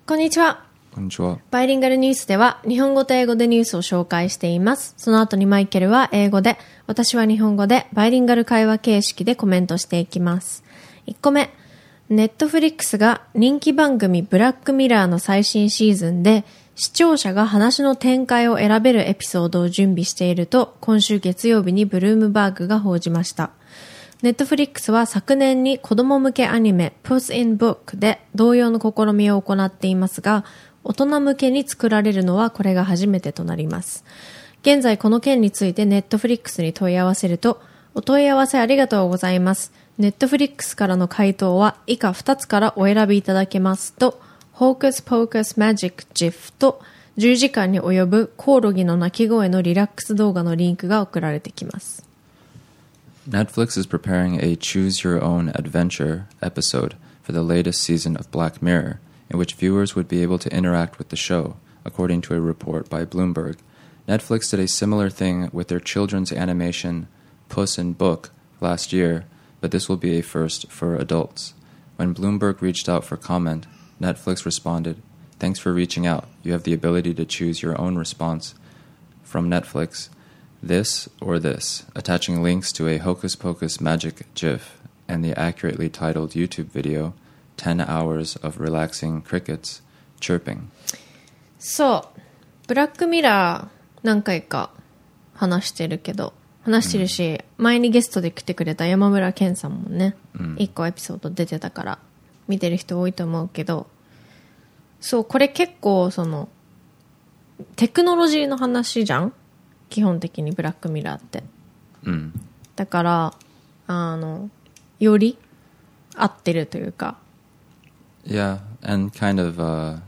こんにちは。 こんにちは。 バイリンガルニュースでは日本語と英語でニュースを紹介しています。その後にマイケルは英語で、私は日本語でバイリンガル会話形式でコメントしていきます。1個目、ネットフリックスが人気番組ブラックミラーの最新シーズンで視聴者が話の展開を選べるエピソードを準備していると今週月曜日にブルームバーグが報じました。ネットフリックスは昨年に子供向けアニメ Puss in Book で同様の試みを行っていますが、大人向けに作られるのはこれが初めてとなります。現在この件についてネットフリックスに問い合わせると、お問い合わせありがとうございます。ネットフリックスからの回答は以下2つからお選びいただけますと、Hocus Pocus Magic GIF と10時間に及ぶコオロギの鳴き声のリラックス動画のリンクが送られてきます。 Netflix is preparing a Choose Your Own Adventure episode for the latest season of Black Mirror, in which viewers would be able to interact with the show, according to a report by Bloomberg. Netflix did a similar thing with their children's animation Puss in Book last year, but this will be a first for adults. When Bloomberg reached out for comment, Netflix responded, "Thanks for reaching out. You have the ability to choose your own response from Netflix, this or this," attaching links to a Hocus Pocus Magic GIF and the accurately titled YouTube video, 10 hours of relaxing crickets chirping. そう。ブラックミラー何回か話してるし、前にゲストで来てくれた山村健さんもね、1個エピソード出てたから見てる人多いと思うけど、そう、これ結構テクノロジーの話じゃん、基本的にブラックミラーって、だからより合ってるというか、 Yeah, and kind of,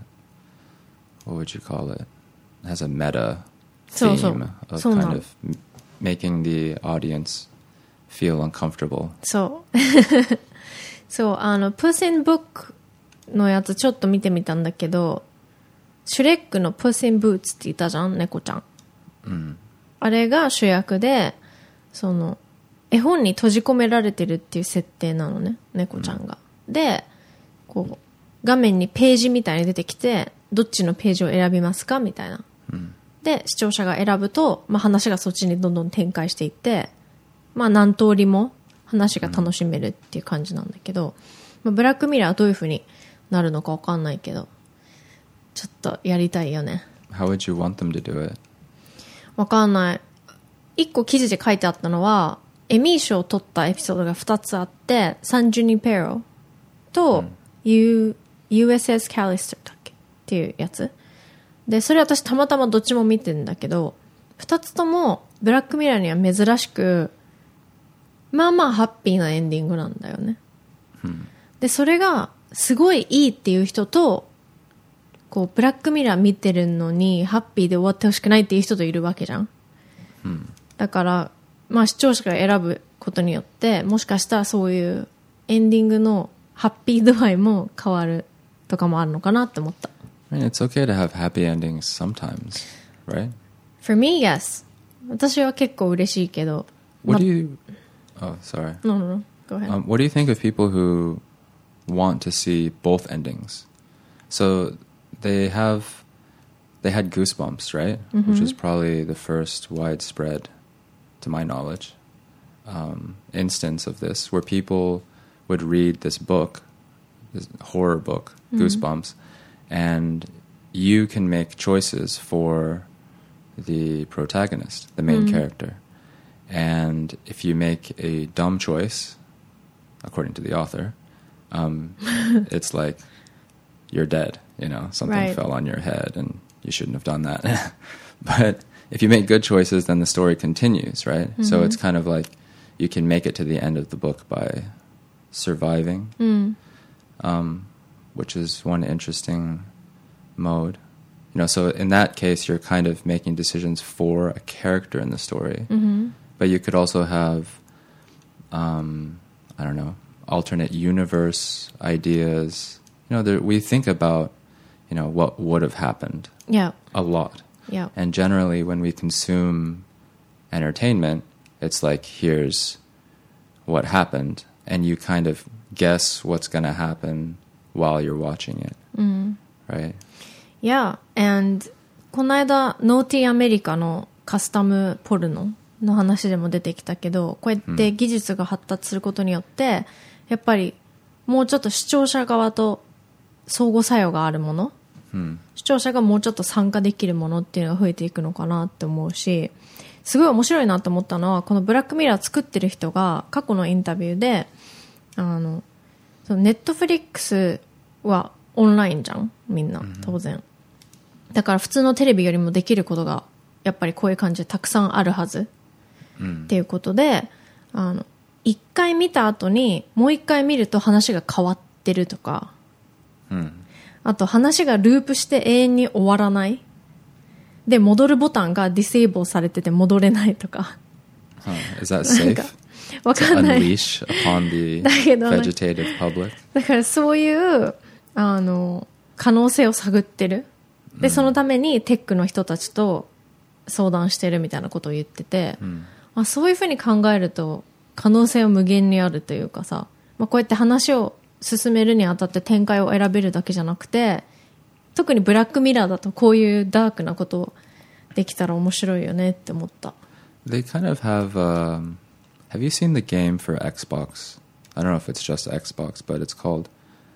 what would you call it? It has a meta theme of kind of making the audience feel uncomfortable. そう。そう、Puss in Book のやつちょっと見てみたんだけど、シュレックの Puss in Boots って言ったじゃん、猫ちゃん。あれが主役で、絵本に閉じ込められてるっていう設定なのね、猫ちゃんが。で、こう、画面にページみたいに出てきて、どっちのページを選びますかみたいな。で、視聴者が選ぶと、話がそっちにどんどん展開していって、何通りも話が楽しめるっていう感じなんだけど、ブラックミラーはどういう風になるのかわかんないけど、ちょっとやりたいよね。 How would you want them to do it? わかんない。一個記事で書いてあったのは、エミー賞を取ったエピソードが2つあって、サンジュニペロと、USS カリスターだっけっていうやつで、それ私たまたまどっちも見てんだけど、2つともブラックミラーには珍しくハッピーなエンディングなんだよね、でそれがすごいいいっていう人と、こうブラックミラー見てるのにハッピーで終わってほしくないっていう人といるわけじゃん、だから視聴者が選ぶことによってもしかしたらそういうエンディングのハッピー度合いも変わるとかもあるのかなって思った。 I mean, it's okay to have happy endings sometimes, right? For me, yes. 私は結構嬉しいけど。 What do you... Oh, sorry. No. Go ahead. What do you think of people who want to see both endings? So they had Goosebumps, right? Which was probably the first widespread, to my knowledge, instance of this, where people would read this book, this horror book, Goosebumps, and you can make choices for the protagonist, the main character. And if you make a dumb choice, according to the author, it's like you're dead, something fell on your head and you shouldn't have done that. But if you make good choices, then the story continues, right? So it's kind of like you can make it to the end of the book by surviving, which is one interesting mode. So in that case, you're kind of making decisions for a character in the story. But you could also have, alternate universe ideas. We think about, what would have happened a lot. Yeah. And generally, when we consume entertainment, it's like, here's what happened, and you kind of guess what's going to happen while you're watching it, right? Yeah, and この間ノーティーアメリカのカスタムポルノの話でも出てきたけど、こうやって技術が発達することによって、やっぱりもうちょっと視聴者側と相互作用があるもの、視聴者がもうちょっと参加できるものっていうのが増えていくのかなって思うし、すごい面白いなと思ったのは、このブラックミラー作ってる人が過去のインタビューで、そのネットフリックスはオンラインじゃん、みんな当然。だから普通のテレビよりもできることがやっぱりこういう感じでたくさんあるはず、っていうことで、一回見た後にもう一回見ると話が変わってるとか、あと話がループして永遠に終わらないで、戻るボタンがディセーブルされてて戻れないとか。 Is that safe? わかんない。 Unleash upon the vegetative public? だからそういう可能性を探ってる。で、そのためにテックの人たちと相談してるみたいなことを言ってて、そういうふうに考えると可能性は無限にあるというかさ、こうやって話を進めるにあたって展開を選べるだけじゃなくて、特にブラックミラーだとこういうダークなことできたら面白いよねって思った。 They kind of have you seen the game for Xbox? I don't know if it's just Xbox, but it's called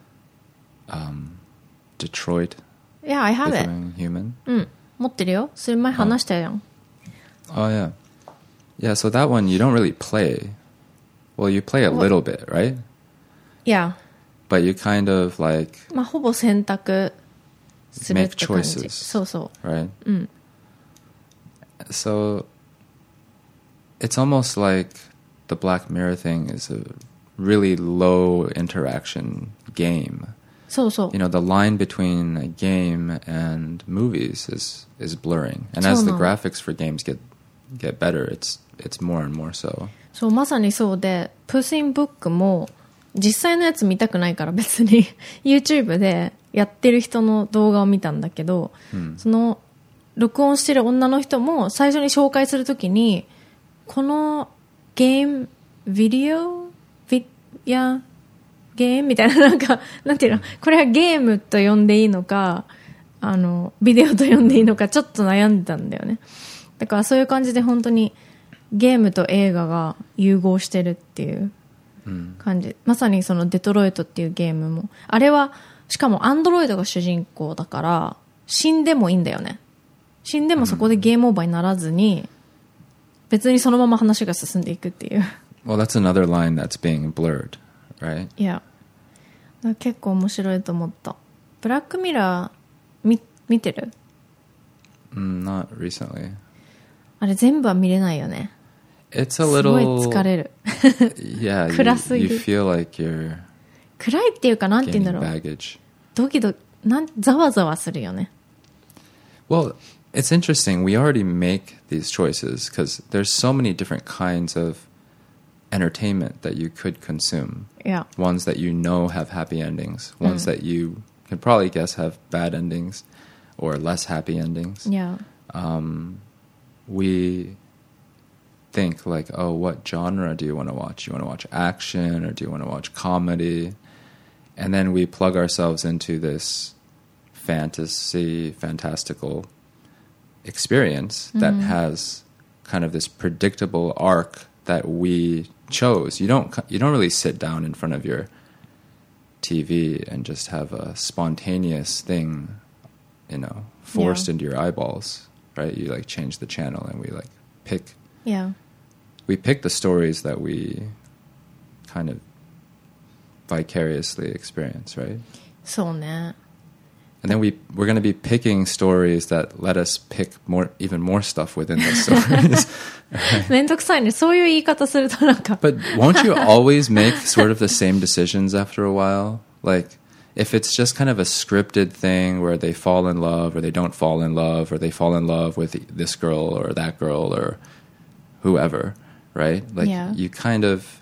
Detroit. Yeah, I have it. Becoming Human. 持ってるよ。それ前話したやん。 Oh, yeah. Yeah, so that one you don't really play. Well, you play a little bit, right? Yeah. But you kind of like ほぼ選択するって感じ。 make choices. そうそう。 Right? So it's almost like the Black Mirror thing is a really low interaction game. そうそう。 You know, the line between a game and movies is blurring. And as the graphics for games get better, it's more and more so. そう、まさにそうで、 Puss in Book も実際のやつ見たくないから別にYouTube でやってる人の動画を見たんだけど、その録音してる女の人も最初に紹介するときに、このゲーム、ゲームみたいな、なんていうの、これはゲームと呼んでいいのか、ビデオと呼んでいいのか、ちょっと悩んでたんだよね。だからそういう感じで本当にゲームと映画が融合してるっていう感じ。まさにそのデトロイトっていうゲームも。あれは、しかもアンドロイドが主人公だから、死んでもいいんだよね。死んでもそこでゲームオーバーにならずに、別にそのまま話が進んでいくっていう。 Well, that's another line that's being blurred, right? いや、結構面白いと思った。ブラックミラー見てる ？Not recently. あれ全部は見れないよね。 It's a little すごい疲れる。 Yeah, 暗すぎる。 you feel like you're 暗いっていうかなんて言うんだろう。 baggage. ドキドキ、ざわざわするよね。 Well, it's interesting. We already make these choices because there's so many different kinds of entertainment that you could consume. Yeah. Ones that you know have happy endings. Ones that you can probably guess have bad endings or less happy endings. Yeah. We think like, oh, what genre do you want to watch? Do you want to watch action or do you want to watch comedy? And then we plug ourselves into this fantastical experience that has kind of this predictable arc that we chose. You don't really sit down in front of your TV and just have a spontaneous thing, forced into your eyeballs, right? You like change the channel and we like pick. Yeah. We pick the stories that we kind of vicariously experience, right? そうね。 And then we're going to be picking stories that let us pick even more stuff within those stories. めんどくさいね。そういう言い方するとなんか。 But won't you always make sort of the same decisions after a while? Like, if it's just kind of a scripted thing where they fall in love or they don't fall in love or they fall in love with this girl or that girl or whoever, right? Like, you kind of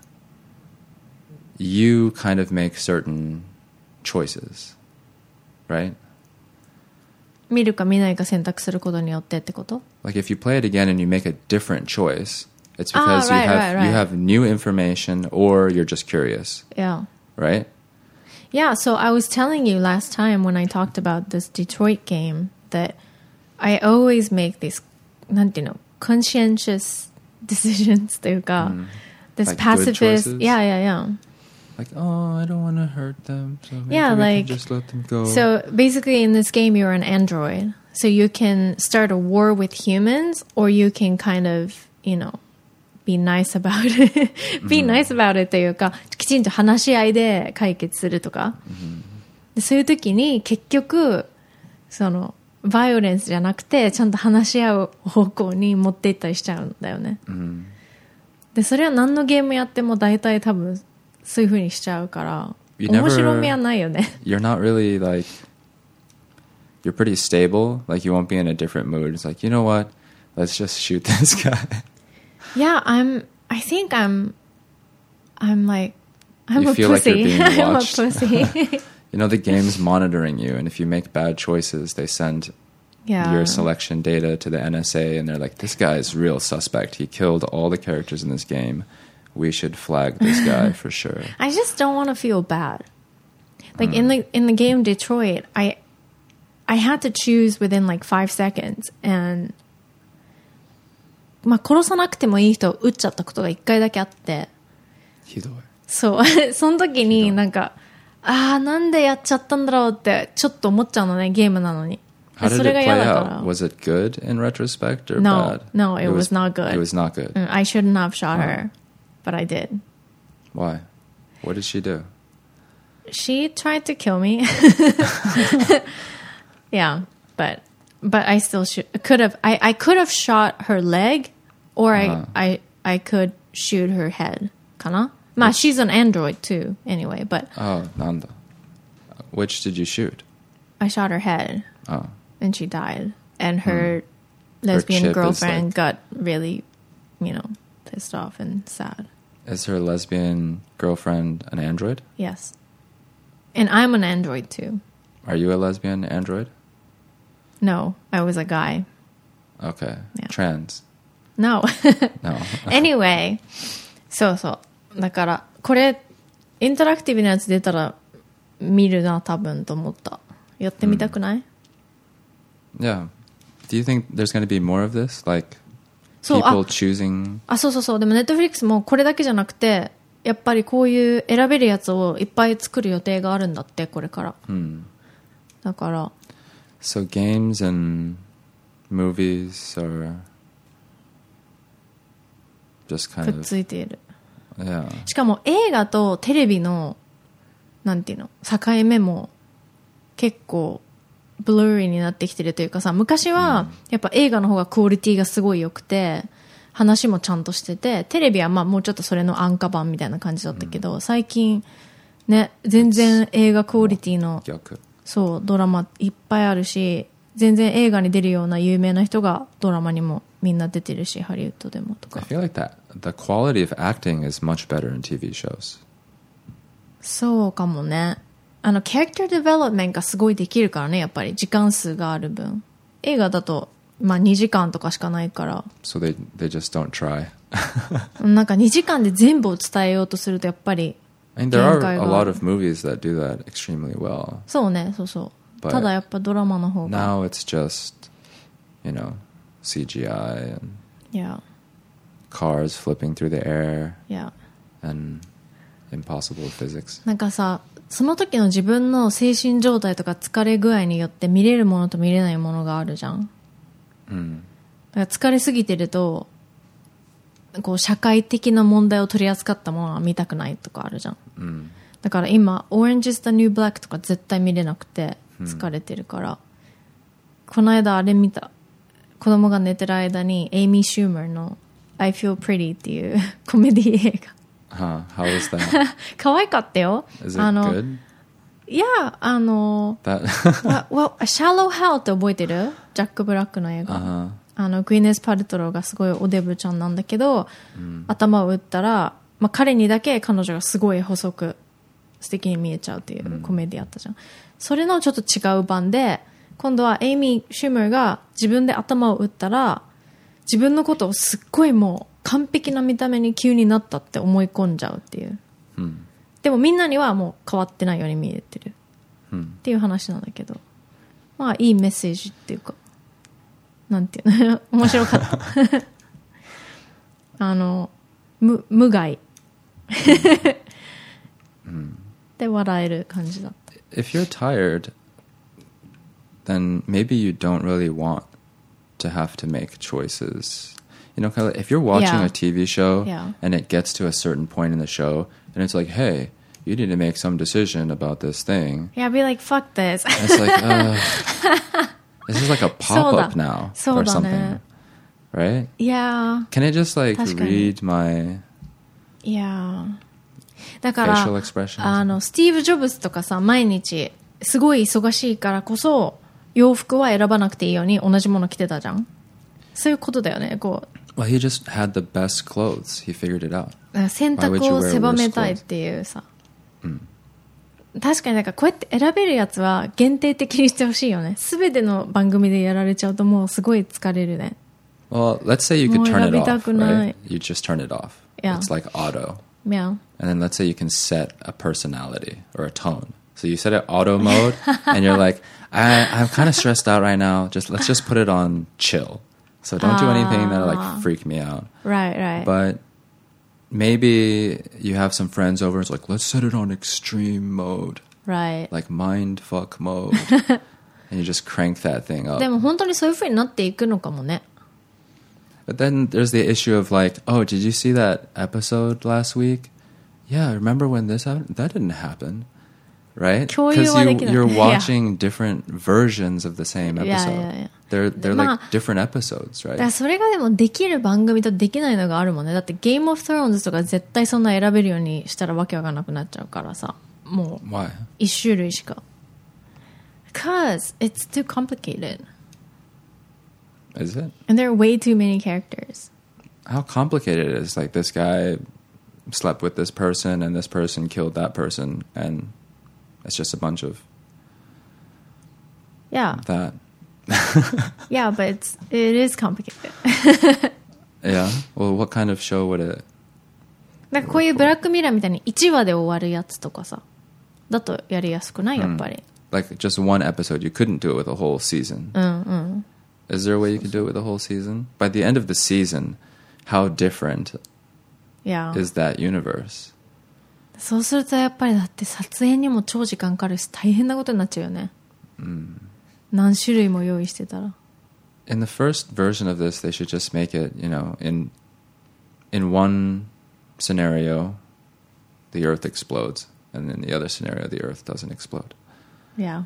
make certain choices, right? 見るか見ないか選択することによってってこと？ Like if you play it again and you make a different choice, it's because you have new information or you're just curious. Yeah. Right? Yeah, so I was telling you last time when I talked about this Detroit game that I always make these, なんていうの、conscientious decisions というか、this Like good pacifist, choices? yeah. Like, oh, I don't want to hurt them, so maybe Yeah, we like- can just let them go. So basically in this game you're an android. So you can start a war with humans or you can kind of, you know, be nice about it. be nice about it というか、きちんと話し合いで解決するとか。でそういう時に結局、その、バイオレンスじゃなくて、ちゃんと話し合う方向に持っていったりしちゃうんだよね。で、それは何のゲームやっても大体多分、そういう風にしちゃうから、面白みはないよね。 You're not really like, you're pretty stable. Like you won't be in a different mood. It's like, you know what? Let's just shoot this guy. Yeah, I think I'm like, I'm You a feel like pussy. you're being I'm a watched. pussy. You know, the game's monitoring you, and if you make bad choices, they send Yeah. your selection data to the NSA, and they're like, this guy is real suspect. He killed all the characters in this game. We should flag this guy for sure. I just don't want to feel bad. Like in the game Detroit, I had to choose within like 5 seconds, and まあ殺さなくてもいい人を撃っちゃったことが1回だけあって、 ひどい。 そうその時になんかなんでやっちゃったんだろうってちょっと思っちゃうのね、ゲームなのに。 How did そ it れが play 嫌だか out? ら。 Was it good in retrospect or No, bad? no, it was not good. It was not good. I shouldn't have shot her, but I did. Why? What did she do? She tried to kill me. Yeah, but I still could have. I could have shot her leg, or I could shoot her head. かな? She's an android too, anyway. But Oh, Nanda. Which did you shoot? I shot her head, Oh. and she died. And her lesbian chip is girlfriend like- got really, pissed off and sad. Is her lesbian girlfriend an android? Yes, and I'm an android too. Are you a lesbian android? No, I was a guy. Okay. Yeah. Trans? No. No. Anyway, そうそう。だから、これ、インタラクティブなやつ出たら見るな、多分と思った。やってみたくない？ Yeah. Do you think there's going to be more of this? Like, そう、 people choosing... そう。でもネットフリックスもこれだけじゃなくて、やっぱりこういう選べるやつをいっぱい作る予定があるんだって、これから。だから。 So games and movies are just く kind っ of... ついている。 Yeah. しかも映画とテレビの、なんていうの、境目も結構ブルーリーになってきてるというかさ、昔はやっぱ映画の方がクオリティがすごい良くて、話もちゃんとしてて、テレビはまあもうちょっとそれの安価版みたいな感じだったけど、最近ね、全然映画クオリティの、 逆。 そうドラマいっぱいあるし、全然映画に出るような有名な人がドラマにもみんな出てるし、ハリウッドでもと I か。 feel like that the quality of acting is much better in TV shows. そうかもね。キャラクターデベロップメントがすごいできるからね、やっぱり時間数がある分。映画だと、まあ2時間とかしかないから。 So they just don't try. なんか2時間で全部を伝えようとするとやっぱり。 I mean, there are 限界が。 a lot of movies that do that extremely well. そうね、そうそう。 But ただやっぱドラマの方が。 Now it's just, CGI and Yeah, cars flipping through the air yeah. and impossible physics. なんかさ、その時の自分の精神状態とか疲れ具合によって見れるものと見れないものがあるじゃん。だから疲れすぎてると、こう社会的な問題を取り扱ったものは見たくないとかあるじゃん。だから今、Orange is the New Black とか絶対見れなくて疲れてるから。この間あれ見た。子供が寝てる間にエイミー・シューマーの I Feel Pretty っていうコメディ映画。 Huh? How is that? 可愛かったよ。 Is it good? いや、 That Shallow Hell って覚えてる？ジャック・ブラックの映画。グイネス・パルトローがすごいおデブちゃんなんだけど、頭を打ったら、まあ、彼にだけ彼女がすごい細く素敵に見えちゃうっていうコメディあったじゃん。それのちょっと違う版で、今度はエイミー・シューマーが自分で頭を打ったら、自分のことをすっごいもう完璧な見た目に急になったって思い込んじゃうっていう。 でもみんなにはもう変わってないように見えてる、っていう話なんだけど、まあいいメッセージっていうか、なんていうの面白かった無害で笑える感じだった。 If you're tired, then maybe you don't really want to have to make choices. You know, kind of like if you're watching Yeah. a TV show Yeah. and it gets to a certain point in the show and it's like, hey, you need to make some decision about this thing. Yeah, I'd be like, fuck this. And it's like, this is like a pop-up now or そうだ something, ね。 right? Yeah, Can I just like 確かに。 read my yeah. だから facial expressions? スティーブ・ジョブズとかさ、毎日すごい忙しいからこそ洋服は選ばなくていいように同じもの着てたじゃん。そういうことだよね。こ Well, he just had the best clothes. He figured it out. う選択を狭めたいっていうさ、確かになんかこうやって選べるやつは限定的にしてほしいよね。すべての番組でやられちゃうともうすごい疲れるね。 Well, let's say you could turn it もう選びた off, くない。 right? You just turn it off. Yeah. It's like auto. Yeah. And then let's say you can set a personality or a tone. So you set it auto mode and you're like, I'm kind of stressed out right now. Let's just put it on chill. So don't do anything that'll like freak me out. Right, right. But maybe you have some friends over. It's like, let's set it on extreme mode, right. like mind fuck mode. And you just crank that thing up. でも本当にそういう風になっていくのかもね。 But then there's the issue of like, oh, did you see that episode last week? Yeah, remember when this happened? That didn't happen, right? 共有はできない。 you're Yeah. watching different versions of the same episode. Yeah. They're まあ like different episodes, だから right? それがでもできる番組とできないのがあるもんね。だってゲームオブスローンズとか絶対そんな選べるようにしたらわけわかんなくなっちゃうからさ。もう Why? 一種類しか。Because it's too complicated. Is it? And there are way too many characters. How complicated it is. Like this guy slept with this person and this person killed that person and it's just a bunch of Yeah. that. Yeah, but it is complicated. Yeah? Well, what kind of show would it... なんかこういうブラックミラーみたいに1話で終わるやつとかさ。だとやりやすくないやっぱり。 Like just one episode, you couldn't do it with a whole season. Is there a way you could do it with a whole season? By the end of the season, how different Yeah. is that universe? そうするとやっぱりだって撮影にも超時間かかるし大変なことになっちゃうよね。何種類も用意してたら。 In the first version of this, they should just make it, you know, in one scenario, the Earth explodes, and in the other scenario, the Earth doesn't explode. Yeah.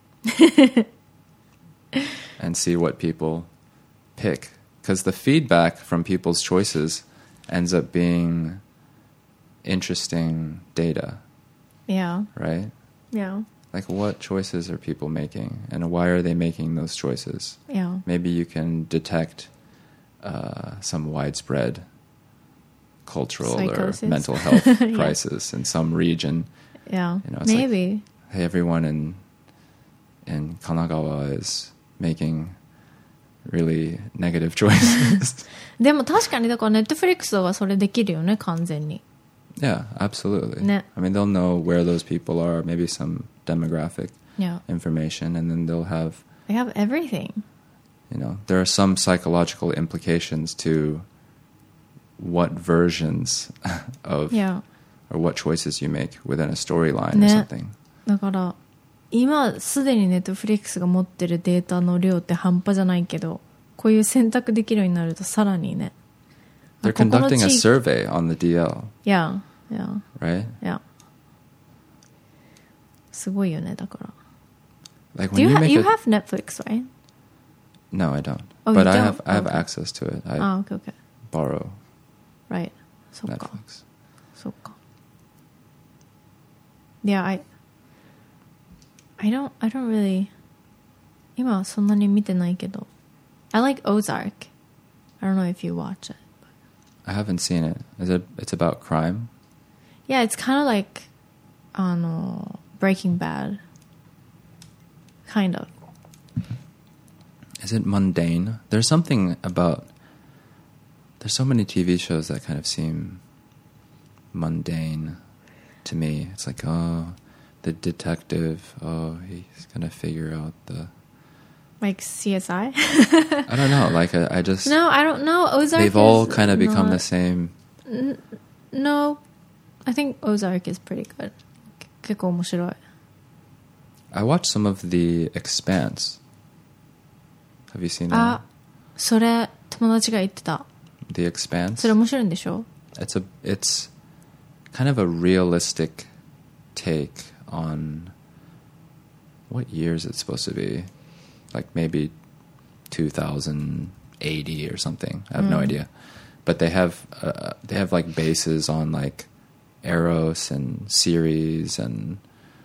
And see what people pick. Because the feedback from people's choices ends up being interesting data, Yeah. right? Yeah. Like what choices are people making and why are they making those choices? Yeah. Maybe you can detect some widespread cultural Psychosis. or mental health Yeah. crisis in some region. Yeah. You know, it's Maybe. Hey, everyone in Kanagawa is making really negative choices. でも確かにだからネットフリックスはそれできるよね、完全に。 Yeah, absolutely. Ne- I mean, they'll know where those people are, maybe some demographic Yeah. information, and then they'll have, They have everything. you know, there are some psychological implications to what versions of Yeah. or what choices you make within a storyline or ね。 something. だから今すでにネットフリックスが持ってるデータの量って半端じゃないけど、こういう選択できるようになるとさらにね。 They're ここの conducting a 地域 survey on the DL, Yeah, yeah, right? yeah. すごいよね、だから。 Like Do when you, you ha- make you a, have Netflix, right? no, I don't. Oh, but you I don't? have Okay. access to it. I あ、OK, OK. borrow Right. そっか。 Netflix. そっか。Yeah, I don't really 今はそんなに見てないけど I like Ozark. I don't know if you watch it. I haven't seen it. It's about crime? Yeah, it's kind of like Breaking Bad. Kind of. Is it mundane? There's something about... There's so many TV shows that kind of seem mundane to me. It's like, oh, the detective, oh, he's gonna figure out the... Like CSI? I don't know, like I just... No, I don't know. Ozark they've all is kind of become not- the same. No, I think Ozark is pretty good. 結構面白い。 I watched some of The Expanse. Have you seen that? あ、それ友達が言ってた。 The Expanse? それ面白いんでしょ? It's kind of a realistic take on what year is it supposed to be? Like maybe 2080 or something. I have no idea. But they have like bases on like Eros and Ceres and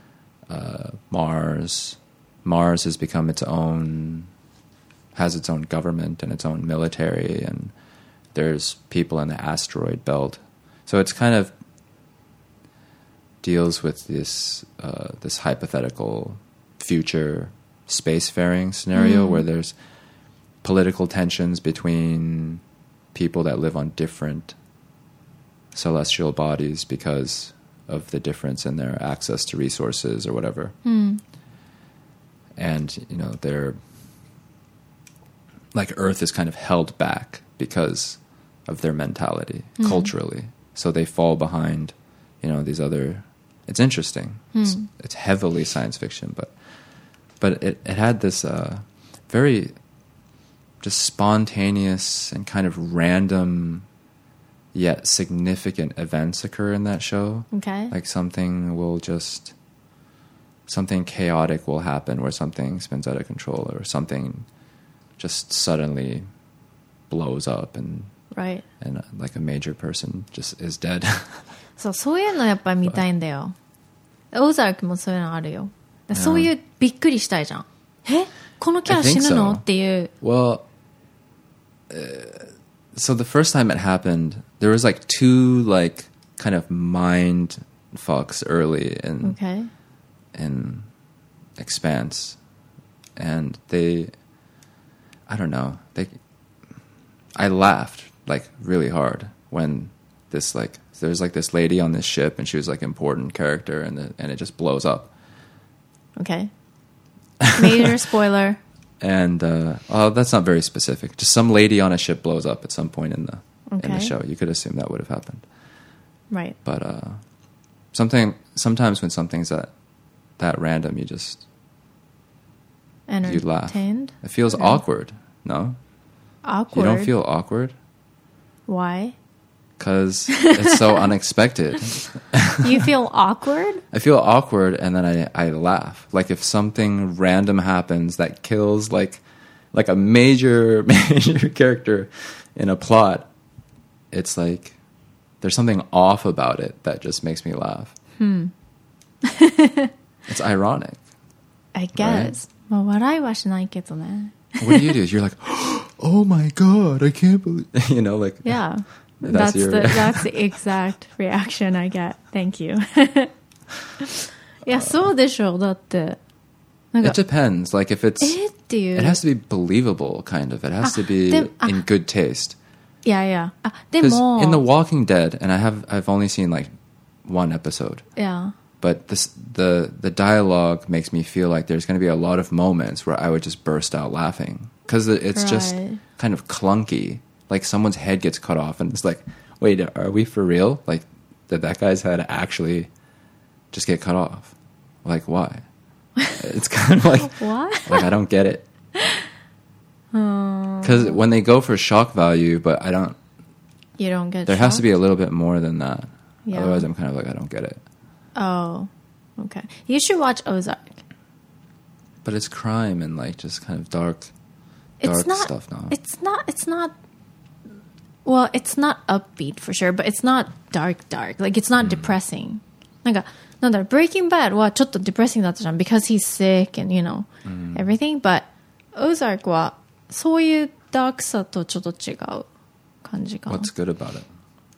Mars. Mars has become has its own government and its own military, and there's people in the asteroid belt. So it's kind of deals with this hypothetical future spacefaring scenario where there's political tensions between people that live on different celestial bodies because of the difference in their access to resources or whatever. And, you know, they're like Earth is kind of held back because of their mentality culturally. So they fall behind, you know, these other... It's interesting. It's heavily science fiction, but it had this very just spontaneous and kind of random yet significant events occur in that show. Okay. Like something chaotic will happen where something spins out of control or something just suddenly blows up and Right. like a major person just is dead. そういうのやっぱり見たいんだよ。オーザークもそういうのあるよ。そういうびっくりしたいじゃん。え、このキャラ死ぬの I think so. っていう。 Well, so the first time it happened, there was like two like kind of mind fucks early in Okay. in Expanse, and I don't know, I laughed like really hard when there's like this lady on this ship and she was like important character and it just blows up. Okay. Major spoiler. And that's not very specific. Just some lady on a ship blows up at some point in the show. You could assume that would have happened. Right. But sometimes when something's that random, you laugh. Entertained? It feels awkward. No, Awkward. you don't feel awkward Why? because it's so unexpected. You feel awkward? I feel awkward, and then I laugh. Like if something random happens that kills like a major character in a plot, it's like there's something off about it that just makes me laugh. It's ironic. I guess. まあ笑いはしないけどね。 What do you do? You're like, oh my god, I can't believe... You know, like... Yeah. That's That's the exact reaction I get. Thank you. いや、そうでしょ。だって。なんか It depends. Like if it's... っていう。 It has to be believable, kind of. It has to be in good taste. いやいや。あ、で Because も。 in The Walking Dead, and I've only seen like one episode. Yeah. But the dialogue makes me feel like there's going to be a lot of moments where I would just burst out laughing. Because it's just kind of clunky. Like someone's head gets cut off and it's like, wait, are we for real? Like, did that guy's head actually just get cut off? Like, why? It's kind of like, What? like I don't get it. Because when they go for shock value, but You don't get there has to be a little bit more than that. Yeah. Otherwise I'm kind of like, I don't get it. Oh, okay. You should watch Ozark. But it's crime and like just kind of dark It's not, stuff now. It's not, well, it's not upbeat for sure, but it's not dark. Like, it's not depressing. なんか、なんだろう、Breaking Bad はちょっと depressing だったじゃん because he's sick and, you know, everything. But Ozark はそういうダークさとちょっと違う感じかな。 What's good about it?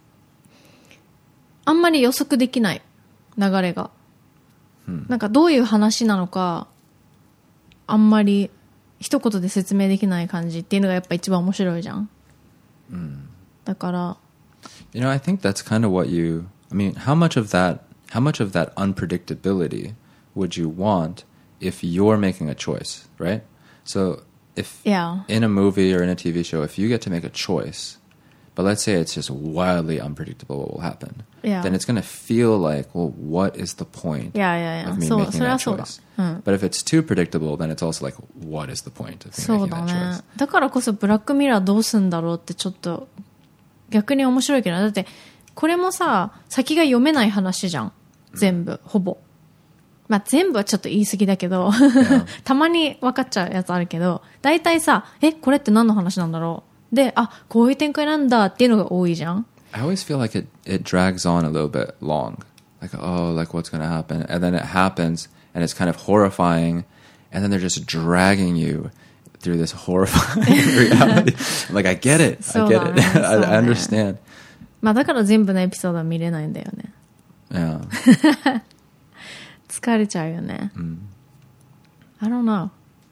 あんまり予測できない流れが。なんかどういう話なのか、あんまり一言で説明できない感じっていうのがやっぱ一番面白いじゃん。だから、 You know, I think that's kind of what I mean, how much of that how much of that unpredictability would you want if you're making a choice, right? So if in a movie or in a TV show, if you get to make a choice, but let's say it's just wildly unpredictable what will happen, then it's going to feel like, well, what is the point of me making that choice? But if it's too predictable, then it's also like, what is the point of me making that choice? だからこそブラックミラーどうすんだろうってちょっと逆に面白いけど、だってこれもさ、先が読めない話じゃん。全部、ほぼ。まあ、全部はちょっと言い過ぎだけど、たまに分かっちゃうやつあるけど、大体さ、これって何の話なんだろう。で、あ、こういう展開なんだっていうのが多いじゃん。 I always feel like it drags on a little bit long. Like, oh, like what's going to happen? And then it happens, and it's kind of horrifying, and then they're just dragging you through this horrifying reality. Like, I get it. I get it. I understand. まあ、だから全部のエピソードは見れないんだよね。 Yeah. 疲れちゃうよね。I don't know.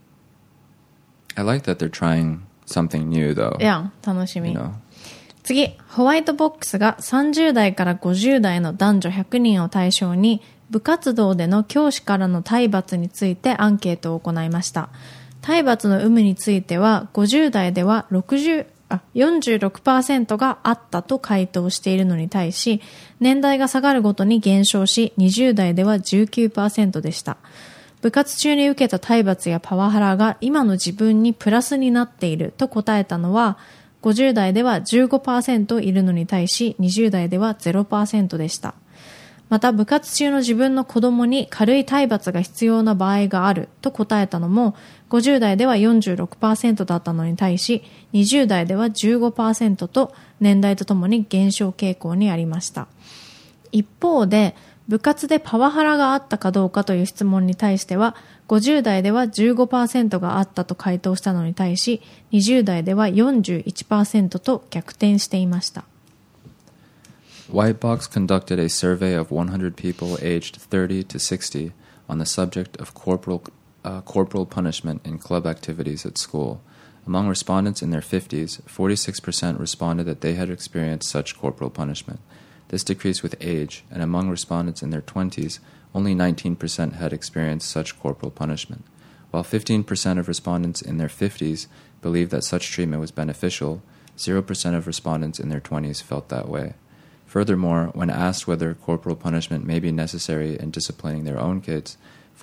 I like that they're trying something new, though. いや、楽しみ。 You know? 次、ホワイトボックスが30代から50代の男女100人を対象に、部活動での教師からの体罰についてアンケートを行いました。体罰の有無については、50代では46% があったと回答しているのに対し、年代が下がるごとに減少し、20代では 19% でした。部活中に受けた体罰やパワハラが今の自分にプラスになっていると答えたのは、50代では 15% いるのに対し、20代では 0% でした。また部活中の自分の子供に軽い体罰が必要な場合があると答えたのも、50代では 46% だったのに対し、20代では 15% と年代とともに減少傾向にありました。一方で、部活でパワハラがあったかどうかという質問に対しては、50代では 15% があったと回答したのに対し、20代では 41% と逆転していました。 Whitebox conducted a survey of 100 people aged 30 to 60 on the subject of corporal punishment in club activities at school. Among respondents in their 50s, 46% responded that they had experienced such corporal punishment. This decreased with age, and among respondents in their 20s, only 19% had experienced such corporal punishment. While 15% of respondents in their 50s believed that such treatment was beneficial, 0% of respondents in their 20s felt that way. Furthermore, when asked whether corporal punishment may be necessary in disciplining their own kids,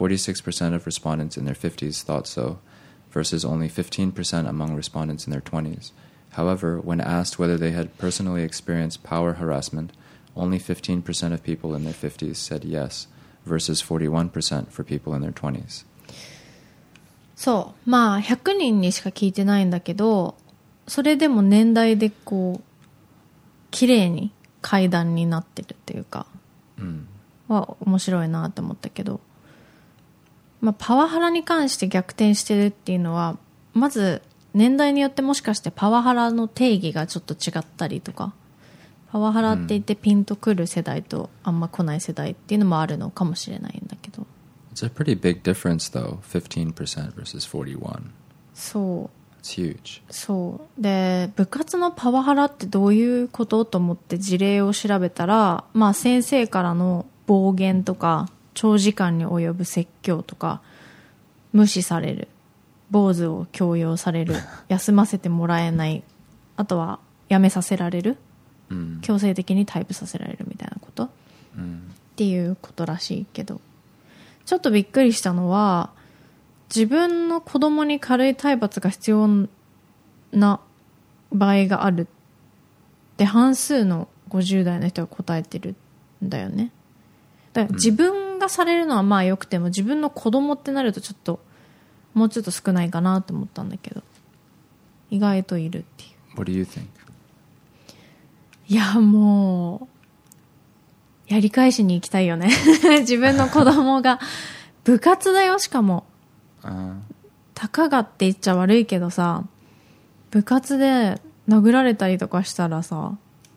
46% of respondents in their 50s thought so, versus only 15% among respondents in their 20s. However, when asked whether they had personally experienced power harassment, only 15% of people in their 50s said yes, versus 41% for people in their 20s. そう。まあ、100人にしか聞いてないんだけど、それでも年代でこう、綺麗に階段になってるっていうか、は面白いなと思ったけど、まあ、パワハラに関して逆転してるっていうのは、まず年代によってもしかしてパワハラの定義がちょっと違ったりとか、パワハラって言ってピンとくる世代とあんま来ない世代っていうのもあるのかもしれないんだけど。 It's a pretty big difference though, 15% versus 41. そう。 It's huge. そう。で、部活のパワハラってどういうことと思って事例を調べたら、まあ先生からの暴言とか、長時間に及ぶ説教とか、無視される、坊主を強要される、休ませてもらえない、あとは辞めさせられる、強制的にタイプさせられるみたいなこと、っていうことらしいけど、ちょっとびっくりしたのは、自分の子供に軽い体罰が必要な場合があるって半数の50代の人が答えてるんだよね。だから自分がされるのはまあよくても、自分の子供ってなるとちょっともうちょっと少ないかなと思ったんだけど、意外といるっていう。 What do you think? いやもうやり返しに行きたいよね。自分の子供が部活だよ、しかも。たかがって言っちゃ悪いけどさ、部活で殴られたりとかしたらさ。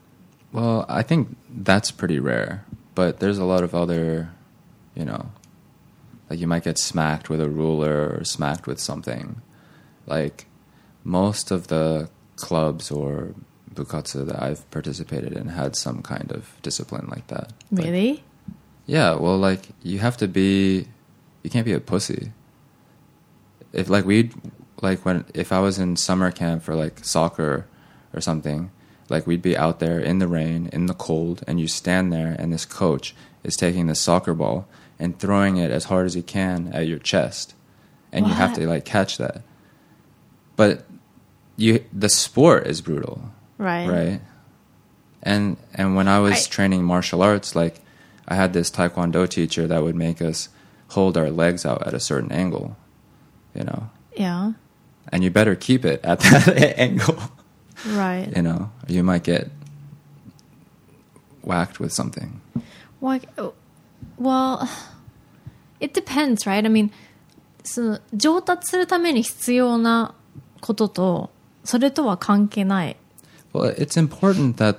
Well, I think that's pretty rare, but there's a lot of other, you know, like you might get smacked with a ruler or smacked with something. Like most of the clubs or bukatsu that I've participated in had some kind of discipline like that. Really? Yeah, well, like, you can't be a pussy. If I was in summer camp for like soccer or something, like we'd be out there in the rain, in the cold, and you stand there and this coach is taking the soccer ball and throwing it as hard as he can at your chest. And you have to like catch that. But the sport is brutal. Right? And when I was training martial arts, like I had this taekwondo teacher that would make us hold our legs out at a certain angle, you know. Yeah. And you better keep it at that angle. Right. You know, you might get whacked with something. Well, it depends, right? I mean, その上達するために必要なこととそれとは関係ない。 Well, it's important that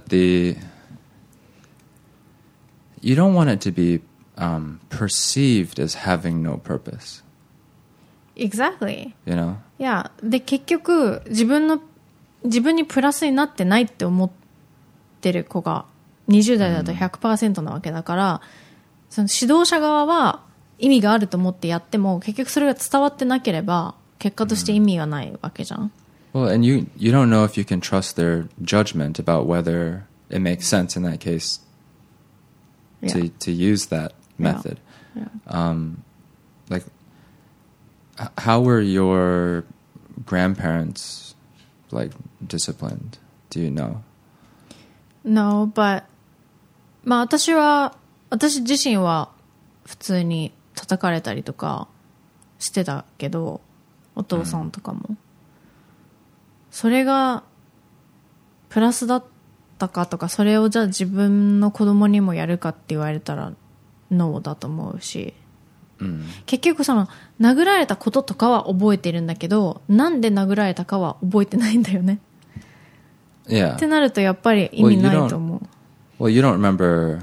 you don't want it to be perceived as having no purpose. Exactly. You know? Yeah. で、結局自分にプラスになってないって思ってる子が20代だと 100% なわけだから、その指導者側は意味があると思ってやっても結局それが伝わってなければ結果として意味がないわけじゃん。 Well, and you don't know if you can trust their judgment about whether it makes sense in that case to use that method. Yeah. Like, how were your grandparents like disciplined? Do you know? No, but まあ私自身は普通に叩かれたりとかしてたけど、お父さんとかも、それがプラスだったかとか、それをじゃあ自分の子供にもやるかって言われたらノーだと思うし、結局その殴られたこととかは覚えてるんだけど、なんで殴られたかは覚えてないんだよね。 Yeah. ってなるとやっぱり意味ないと思う。 Well, you don't remember.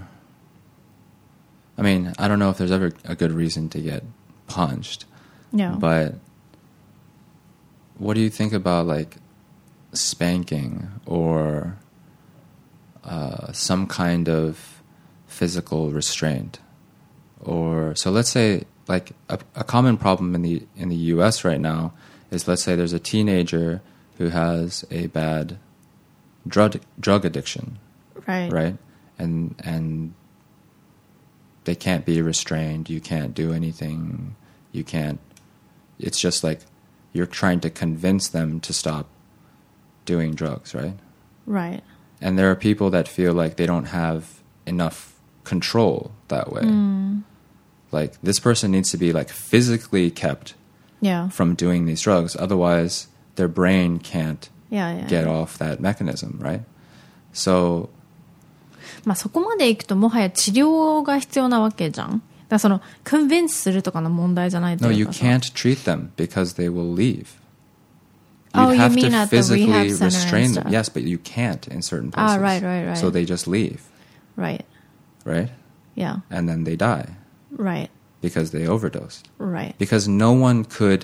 I mean, I don't know if there's ever a good reason to get punched. Yeah. But what do you think about like spanking or some kind of physical restraint? Or so let's say like a common problem in the US right now is, let's say there's a teenager who has a bad drug addiction. Right? And they can't be restrained. You can't do anything. You can't. It's just like you're trying to convince them to stop doing drugs, right? Right. And there are people that feel like they don't have enough control that way. Like, this person needs to be like physically kept from doing these drugs. Otherwise, their brain can't get off that mechanism, right? So, まあそこまでいくともはや治療が必要なわけじゃん。だからそのコンビンスするとかの問題じゃないというか。 No, you can't treat them because they will leave. You'd have you mean to at the physically rehab center restrain and them. stuff? Yes, but you can't in certain places. Right. So they just leave. Right. Right? Yeah. And then they die. Right. Because they overdosed. Right. Because no one could.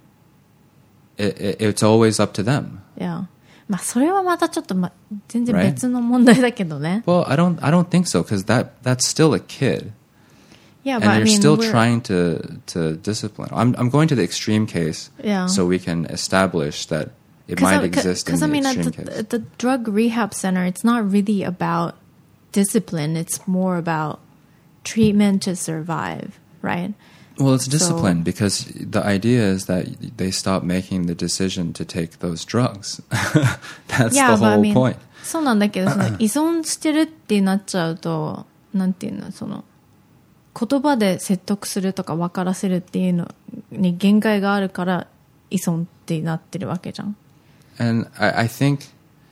It's always up to them. Yeah. まあそれはまたちょっと全然別の問題だけどね。 Well, I don't think so, because that's still a kid. Yeah, and but I you're mean, still trying to discipline. I'm going to the extreme case, so we can establish that it might exist in the extreme case. At the drug rehab center, it's not really about discipline. It's more about treatment to survive, right? Well, it's discipline because the idea is that they stop making the decision to take those drugs. That's the whole point. そうなんだけど、その依存してるってなっちゃうと、なんていうの、その言葉で説得するとか分からせるっていうのに限界があるから依存ってなってるわけじゃん。 And I think,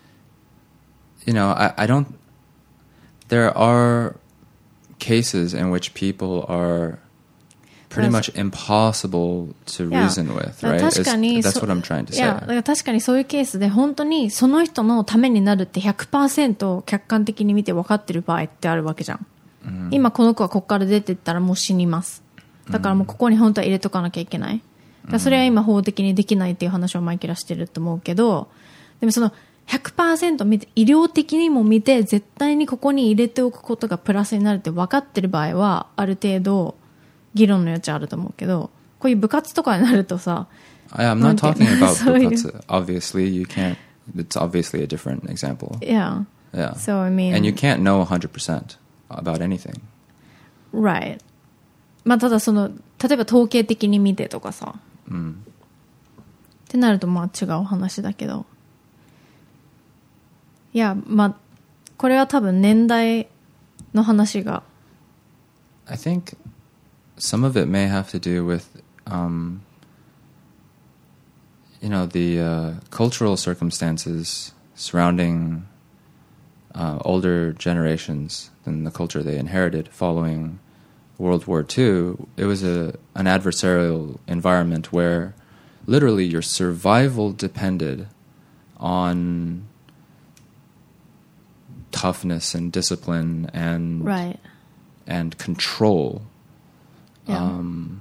I don't. There are cases in which people are pretty much impossible to reason with, right? That's what I'm trying to say. だから確かにそういうケースで本当にその人のためになるって 100% 客観的に見て分かってる場合ってあるわけじゃん。今この子はここから出てったらもう死にます。だからもうここに本当は入れとかなきゃいけない。だからそれは今法的にできないっていう話をマイケルはしてると思うけど、でもその 100% 見て、医療的にも見て、絶対にここに入れておくことがプラスになるって分かってる場合は、ある程度、議論の余地あると思うけど、こういう部活とかになるとさ、 I'm not talking about bukatsu. Obviously, you can't. It's obviously a different example. Yeah. Yeah. So, I mean... And you can't know 100% about anything. Right. まあ、ただその、例えば統計的に見てとかさ。ってなると、まあ違う話だけど。いや、まあ、これは多分年代の話が。 I think some of it may have to do with, you know, the cultural circumstances surrounding older generations than the culture they inherited following World War II. It was an adversarial environment where literally your survival depended on toughness and discipline and Right. and control. Yeah.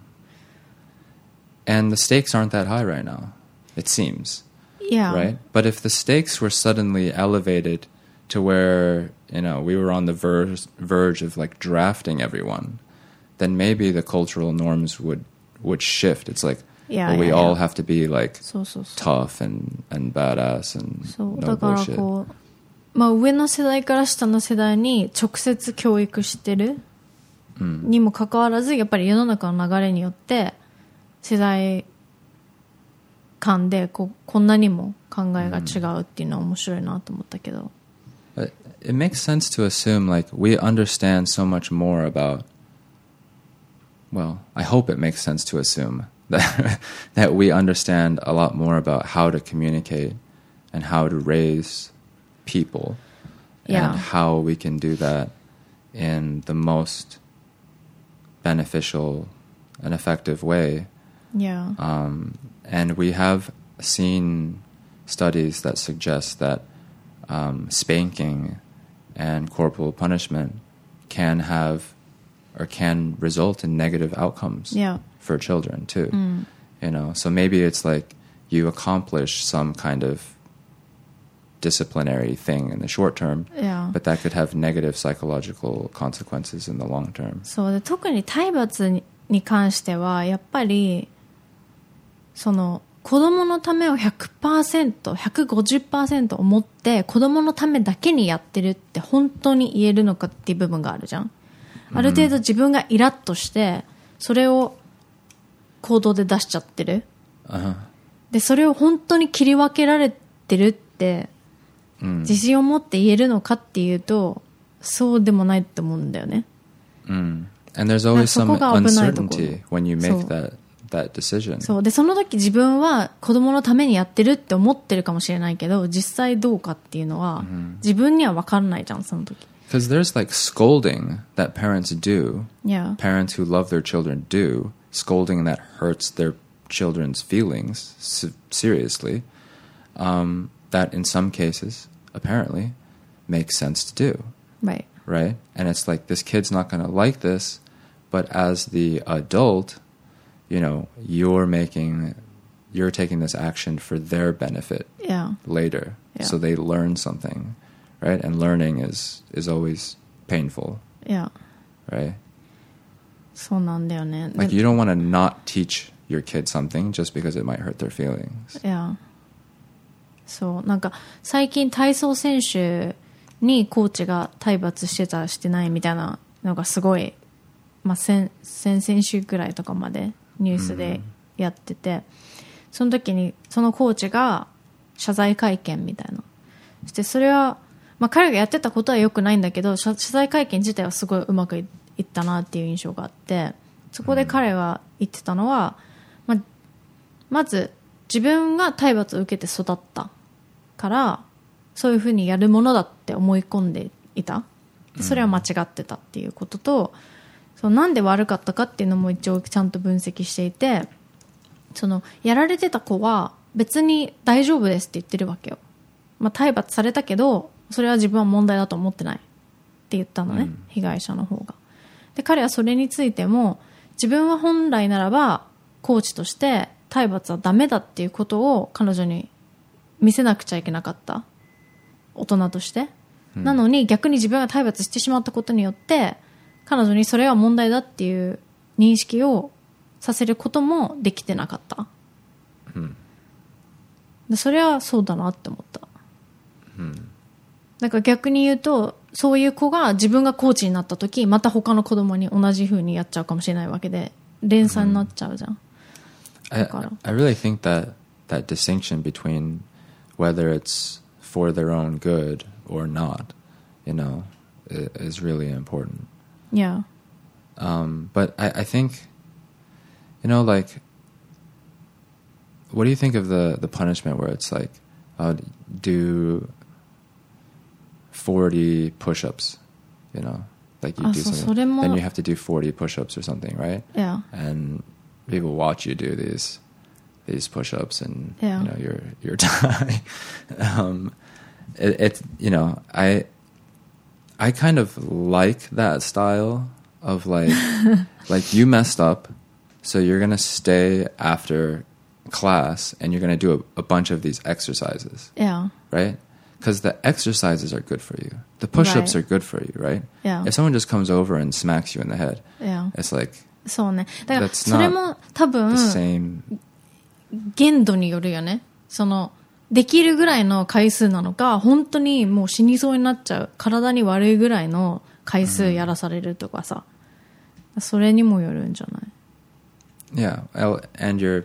And the stakes aren't that high right now, it seems. Yeah. Right? But if the stakes were suddenly elevated to where, you know, we were on the verge of like drafting everyone, then maybe the cultural norms would shift. It's like, well, we all have to be like tough and badass and no だから bullshit. こう、まあ上の世代から下の世代に直接教育してるにもかかわらず、やっぱり世の中の流れによって世代間でこんなにも考えが違うっていうのは面白いなと思ったけど。 But it makes sense to assume like we understand so much more about, well, I hope it makes sense to assume that we understand a lot more about how to communicate and how to raise people and how we can do that in the most beneficial and effective way. Yeah. And we have seen studies that suggest that spanking and corporal punishment can have or can result in negative outcomes for children too. You know, so maybe it's like you accomplish some kind of disciplinary thing in the short term, but that could have negative psychological consequences in the long term. そうで、特に体罰に関してはやっぱりその子供のためを 100%、150% 思って子供のためだけにやってるって本当に言えるのかっていう部分があるじゃん。ある程度自分がイラッとしてそれを行動で出しちゃってる。で、それを本当に切り分けられてるって自信を持って言えるのかっていうとそうでもないって思うんだよね。 And there's always some uncertainty when you make that decision. そうで、その時自分は子供のためにやってるって思ってるかもしれないけど実際どうかっていうのは自分には分かんないじゃんその時。 Because there's like scolding that parents do, parents who love their children do, scolding that hurts their children's feelings seriously, that in some cases, apparently, makes sense to do. Right. Right? And it's like, this kid's not going to like this, but as the adult, you know, you're taking this action for their benefit later. So they learn something. Right? And learning is always painful. Yeah. Right? そうなんだよね。 Like you don't want to not teach your kid something just because it might hurt their feelings. Yeah. そう、なんか最近体操選手にコーチが体罰してたしてないみたいなのがすごい、まあ、先々週くらいとかまでニュースでやってて、その時にそのコーチが謝罪会見みたいなしてそれはまあ、彼がやってたことは良くないんだけど謝罪会見自体はすごいうまくいったなっていう印象があってそこで彼が言ってたのは、まず自分が体罰を受けて育ったからそういうふうにやるものだって思い込んでいたそれは間違ってたっていうこととそのなんで悪かったかっていうのも一応ちゃんと分析していてそのやられてた子は別に大丈夫ですって言ってるわけよ、まあ、体罰されたけどそれは自分は問題だと思ってないって言ったのね、被害者の方が。で、彼はそれについても自分は本来ならばコーチとして体罰はダメだっていうことを彼女に見せなくちゃいけなかったっ大人として、なのに逆に自分が体罰してしまったことによって彼女にそれは問題だっていう認識をさせることもできてなかった、でそれはそうだなって思った、だから逆に言うとそういう子が自分がコーチになった時また他の子供に同じ風にやっちゃうかもしれないわけで連鎖になっちゃうじゃん、 I really think that distinction between whether it's for their own good or not, you know, is really important. Yeah. But I think, you know, like, what do you think of the punishment where it's like, do 40 push-ups, you know, like you do something, then you have to do 40 push-ups or something, right? Yeah. And people watch you do these push-ups, and yeah. you know you're dying. It's you know I kind of like that style of like like you messed up, so you're gonna stay after class and you're gonna do a bunch of these exercises. Yeah. Right? Because the exercises are good for you. The push-ups are good for you, right? Yeah. If someone just comes over and smacks you in the head, yeah. it's like そうね。だからそれも多分 the same. 限度によるよね。そのできるぐらいの回数なのか、本当にもう死にそうになっちゃう、体に悪いぐらいの回数やらされるとかさ、それにもよるんじゃない？ Yeah, and your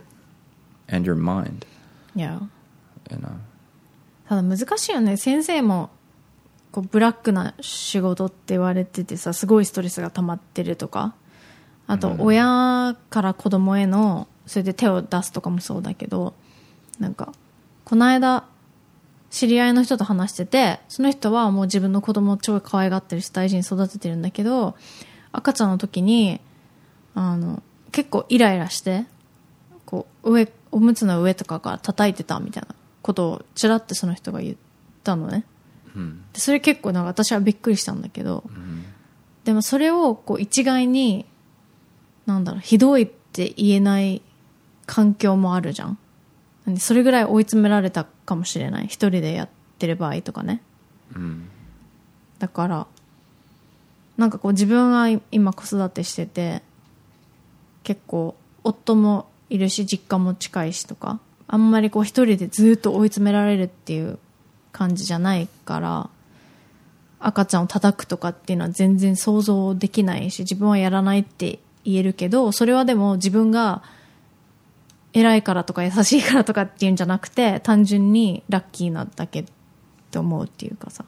mind. Yeah. You know. ただ難しいよね。先生もこうブラックな仕事って言われててさ、すごいストレスが溜まってるとか、あと親から子供へのそれで手を出すとかもそうだけど、なんかこの間知り合いの人と話してて、その人はもう自分の子供を超可愛がってるし大事に育ててるんだけど、赤ちゃんの時に結構イライラしてこうおむつの上とかから叩いてたみたいなことをちらってその人が言ったのね、でそれ結構なんか私はびっくりしたんだけど、でもそれをこう一概になんだろう、ひどいって言えない環境もあるじゃん。それぐらい追い詰められたかもしれない、一人でやってる場合とかね、だからなんかこう自分は今子育てしてて結構夫もいるし実家も近いしとか、あんまりこう一人でずっと追い詰められるっていう感じじゃないから、赤ちゃんを叩くとかっていうのは全然想像できないし、自分はやらないって言えるけど、それはでも自分が偉いからとか優しいからとかっていうんじゃなくて、単純にラッキーなだけって思うっていうかさ。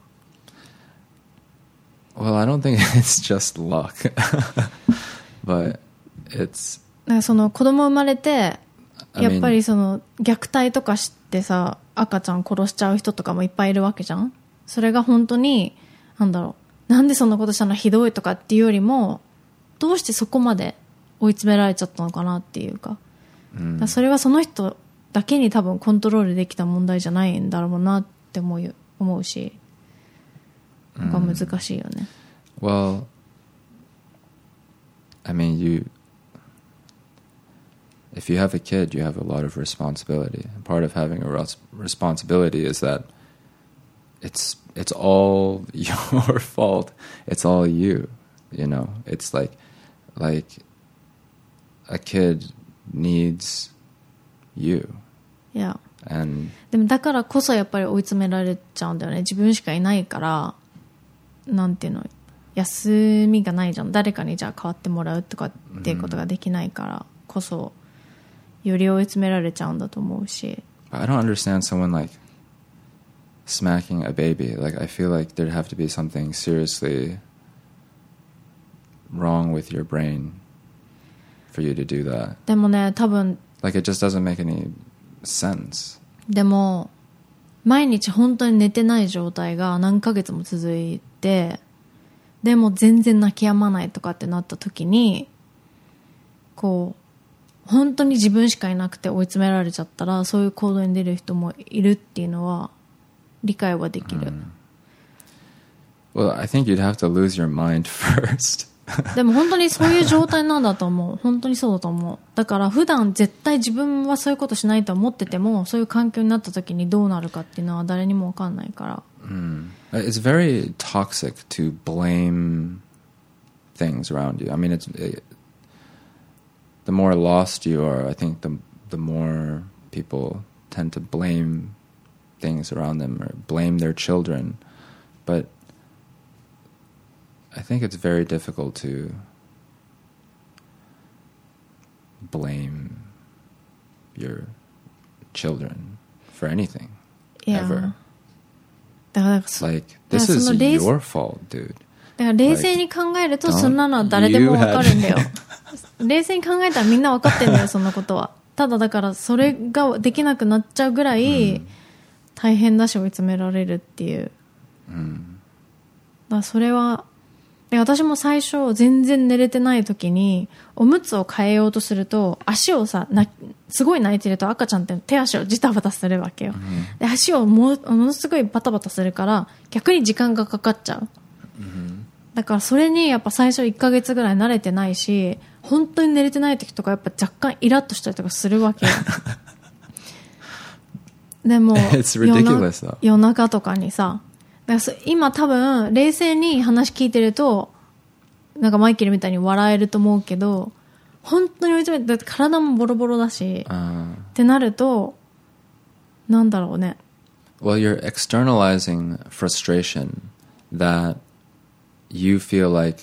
Well, I don't think it's just luck, but it's なんかその子供生まれてやっぱりその虐待とかしてさ、赤ちゃん殺しちゃう人とかもいっぱいいるわけじゃん。それが本当になんだろう、なんでそんなことしたのひどいとかっていうよりも、どうしてそこまで追い詰められちゃったのかなっていうか、だそれはその人だけに多分コントロールできた問題じゃないんだろうなって思うし、なんか難しいよね。 Well, I mean, if you have a kid, you have a lot of responsibility. And part of having a responsibility is that it's all your fault. It's all you, you know. It's like a kid needs you. Yeah. And でもだからこそやっぱり追い詰められちゃうんだよね。自分しかいないから、なんていうの、休みがないじゃん。誰かにじゃあ代わってもらうとかっていうことができないからこそ、より追い詰められちゃうんだと思うし。 I don't understand someone like smacking a baby. Like I feel like there'd have to be something seriously wrong with your brain for you to do that. でもね、多分 like it just doesn't make any sense. でも毎日本当に寝てない状態が何ヶ月も続いて、でも全然泣き止まないとかってなった時に、こう本当に自分しかいなくて追い詰められちゃったら、そういう行動に出る人もいるっていうのは理解はできる。 Well, I think you'd have to lose your mind first. でも本当にそういう状態なんだと思う。本当にそうだと思う。だから普段絶対自分はそういうことしないと思ってても、そういう環境になった時にどうなるかっていうのは誰にも分かんないから。 It's very toxic to blame things around you. I mean, the more lost you are, I think the more people tend to blame things around them or blame their children. But I think it's very difficult to blame your children for anything, ever. Like, this is your fault, dude. だから冷静に考えると、そんなのは誰でもわかるんだよ。冷静に考えたらみんなわかってんだよ、そんなことは。ただだからそれができなくなっちゃうぐらい大変だし追い詰められるっていう。だからそれは、私も最初全然寝れてない時におむつを変えようとすると足をさすごい泣いてると赤ちゃんって手足をジタバタするわけよ、で足をものすごいバタバタするから逆に時間がかかっちゃう、だからそれにやっぱ最初1ヶ月ぐらい慣れてないし本当に寝れてない時とかやっぱ若干イラッとしたりとかするわけよでも夜中とかにさ今多分冷静に話聞いてるとなんかマイケルみたいに笑えると思うけど本当に追い詰めてだって体もボロボロだしってなるとなんだろうね。 Well, you're externalizing frustration that you feel like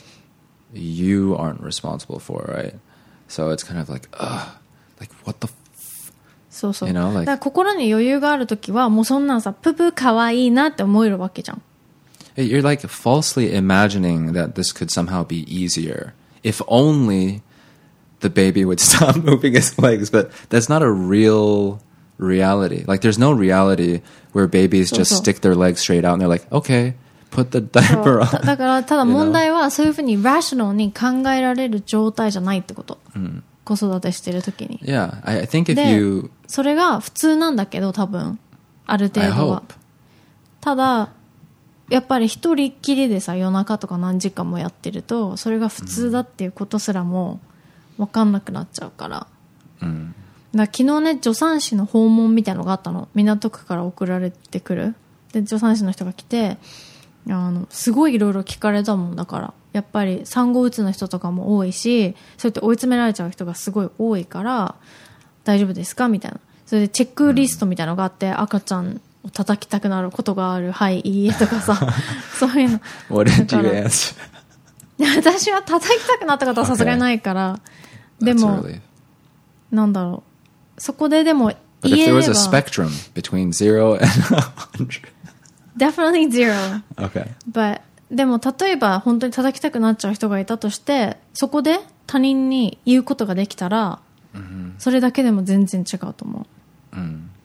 you aren't responsible for, right? So it's kind of like, like what the そうそう。 You know, like, だから心に余裕があるときはもうそんなんさププかわいいなって思えるわけじゃん。 You're like falsely imagining that this could somehow be easier if only the baby would stop moving his legs, but that's not a real reality. Like there's no reality where babies just stick their legs straight out and they're like, okay, put the diaper on. だからただ問題はそういうふうにラショナルに考えられる状態じゃないってこと。子育てしてる時に。 Yeah, I think if you それが普通なんだけど多分ある程度は。ただやっぱり一人っきりでさ夜中とか何時間もやってるとそれが普通だっていうことすらも分かんなくなっちゃうから。だから昨日ね助産師の訪問みたいなのがあったの。港区から送られてくる。で助産師の人が来てすごいいろいろ聞かれたもんだから。やっぱり産後うつの人とかも多いしそうやって追い詰められちゃう人がすごい多いから大丈夫ですかみたいなそれでチェックリストみたいなのがあって赤ちゃんを叩きたくなることがあるはいいいえとかさそういうの What did you answer? 私は叩きたくなったことはさすがにないから、でもなんだろうそこででも言えれば But if there was a spectrum between 0 and 100 Definitely 0 Okay Butでも例えば本当に叩きたくなっちゃう人がいたとしてそこで他人に言うことができたら、それだけでも全然違うと思う。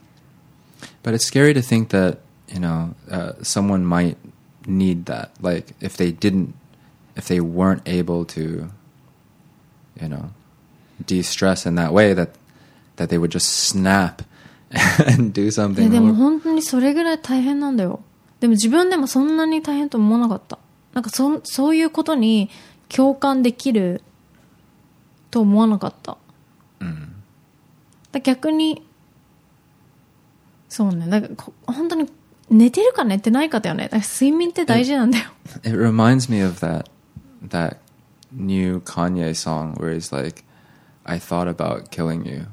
But it's scary to think that, you know, someone might need that. Like if they weren't able to, you know, de-stress in that way, that they would just snap and do something. でも本当にそれぐらい大変なんだよ。でも自分でもそんなに大変と思わなかった。なんかそういうことに共感できると思わなかった。逆にそうね。なんか本当に寝てるか寝てないかだよね。だから睡眠って大事なんだよ。 It reminds me of that new Kanye song where he's like, I thought about killing you.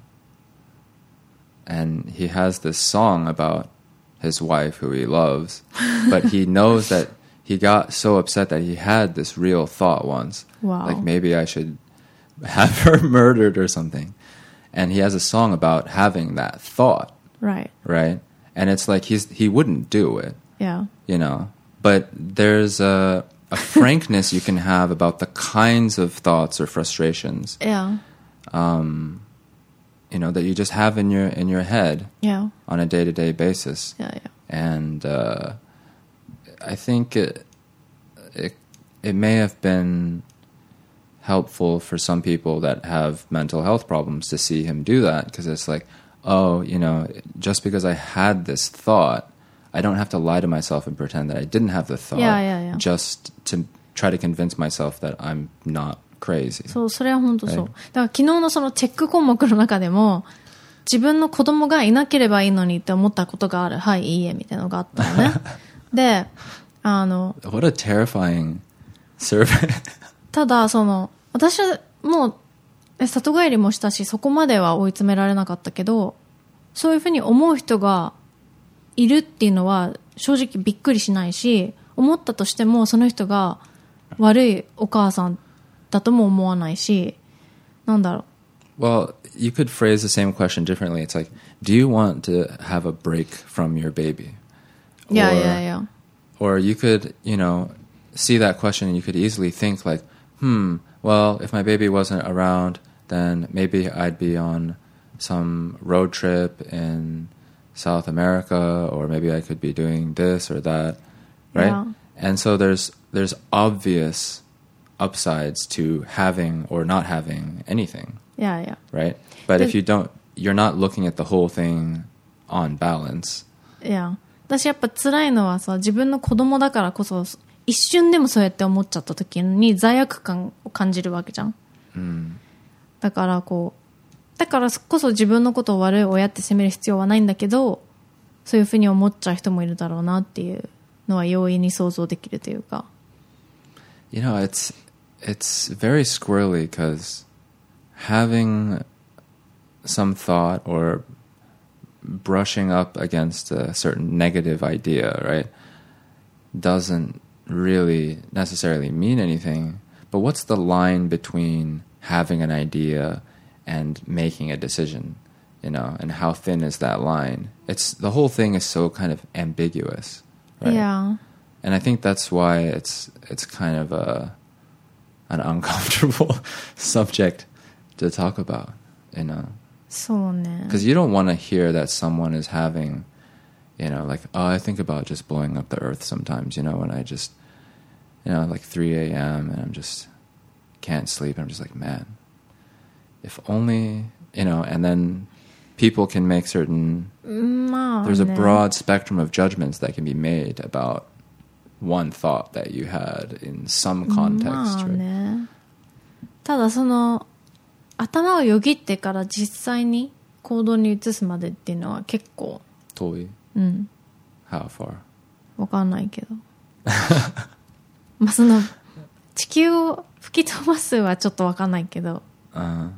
And he has this song about his wife who he loves, but he knows that he got so upset that he had this real thought once. Wow. Like maybe I should have her murdered or something. And he has a song about having that thought. Right. Right? And it's like he wouldn't do it. Yeah. You know? But there's a frankness you can have about the kinds of thoughts or frustrations. Yeah. You know, that you just have in your head. Yeah. On a day-to-day basis. Yeah, yeah. And I think it may have been helpful for some people that have mental health problems to see him do that, because it's like, oh, you know, just because I had this thought, I don't have to lie to myself and pretend that I didn't have the thought. Yeah. Just to try to convince myself that I'm not crazy. そう、それは本当そう。だから昨日のそのチェック項目の中でも、自分の子供がいなければいいのにって思ったことがある。はい、いいえ、みたいなのがあったのね。 で、 What a terrifying survey. ただ私はもう里帰りもしたし、そこまでは追い詰められなかったけど、そういうふうに思う人がいるっていうのは正直びっくりしないし、思ったとしてもその人が悪いお母さんだとも思わないし、なんだろう。Well, you could phrase the same question differently. It's like, do you want to have a break from your baby? Yeah. Or you could, see that question and you could easily think like, well, if my baby wasn't around, then maybe I'd be on some road trip in South America, or maybe I could be doing this or that, right? Yeah. And so there's obvious upsides to having or not having anything. Yeah. Right? But if you're not looking at the whole thing on balance. Yeah. 私やっぱ辛いのはさ、自分の子供だからこそ一瞬でもそうやって思っちゃった時に罪悪感を感じるわけじゃん。だからこそ自分のことを悪い親って責める必要はないんだけど、そういうふうに思っちゃう人もいるだろうなっていうのは容易に想像できるというか。 It's very squirrely because having some thought or brushing up against a certain negative idea, right, doesn't really necessarily mean anything. But what's the line between having an idea and making a decision, and how thin is that line? The whole thing is so kind of ambiguous, right? Yeah. And I think that's why it's kind of an uncomfortable subject to talk about, そうね。 Because you don't want to hear that someone is having, like, oh, I think about just blowing up the earth sometimes, when I just, like 3 a.m. and I'm just can't sleep. And I'm just like, man, if only, and then people can make certain, there's a broad spectrum of judgments that can be made about one thought that you had in some context. ね。ただ頭をよぎってから実際に行動に移すまでっていうのは結構遠い。How far? わかんないけど。地球を吹き飛ばすはちょっとわかんないけど。 I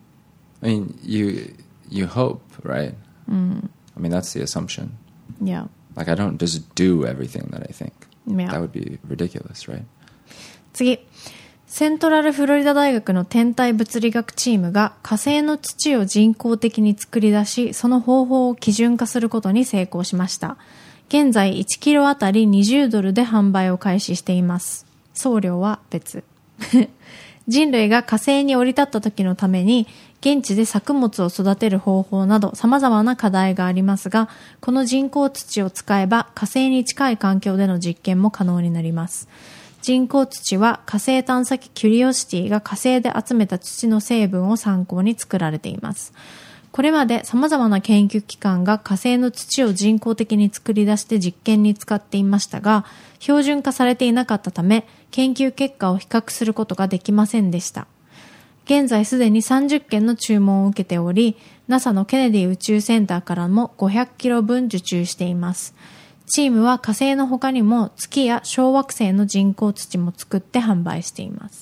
mean, you hope, right? I mean, that's the assumption. Yeah. Like, I don't just do everything that I think. Yeah. That would be ridiculous, right? 次。セントラルフロリダ大学の天体物理学チームが火星の土を人工的に作り出し、その方法を基準化することに成功しました。現在1キロあたり20ドルで販売を開始しています。送料は別。人類が火星に降り立った時のために、現地で作物を育てる方法など様々な課題がありますが、この人工土を使えば火星に近い環境での実験も可能になります。人工土は火星探査機キュリオシティが火星で集めた土の成分を参考に作られています。これまで様々な研究機関が火星の土を人工的に作り出して実験に使っていましたが、標準化されていなかったため、研究結果を比較することができませんでした。現在すでに30件の注文を受けており、NASA のケネディ宇宙センターからも500キロ分受注しています。チームは火星の他にも月や小惑星の人工土も作って販売しています。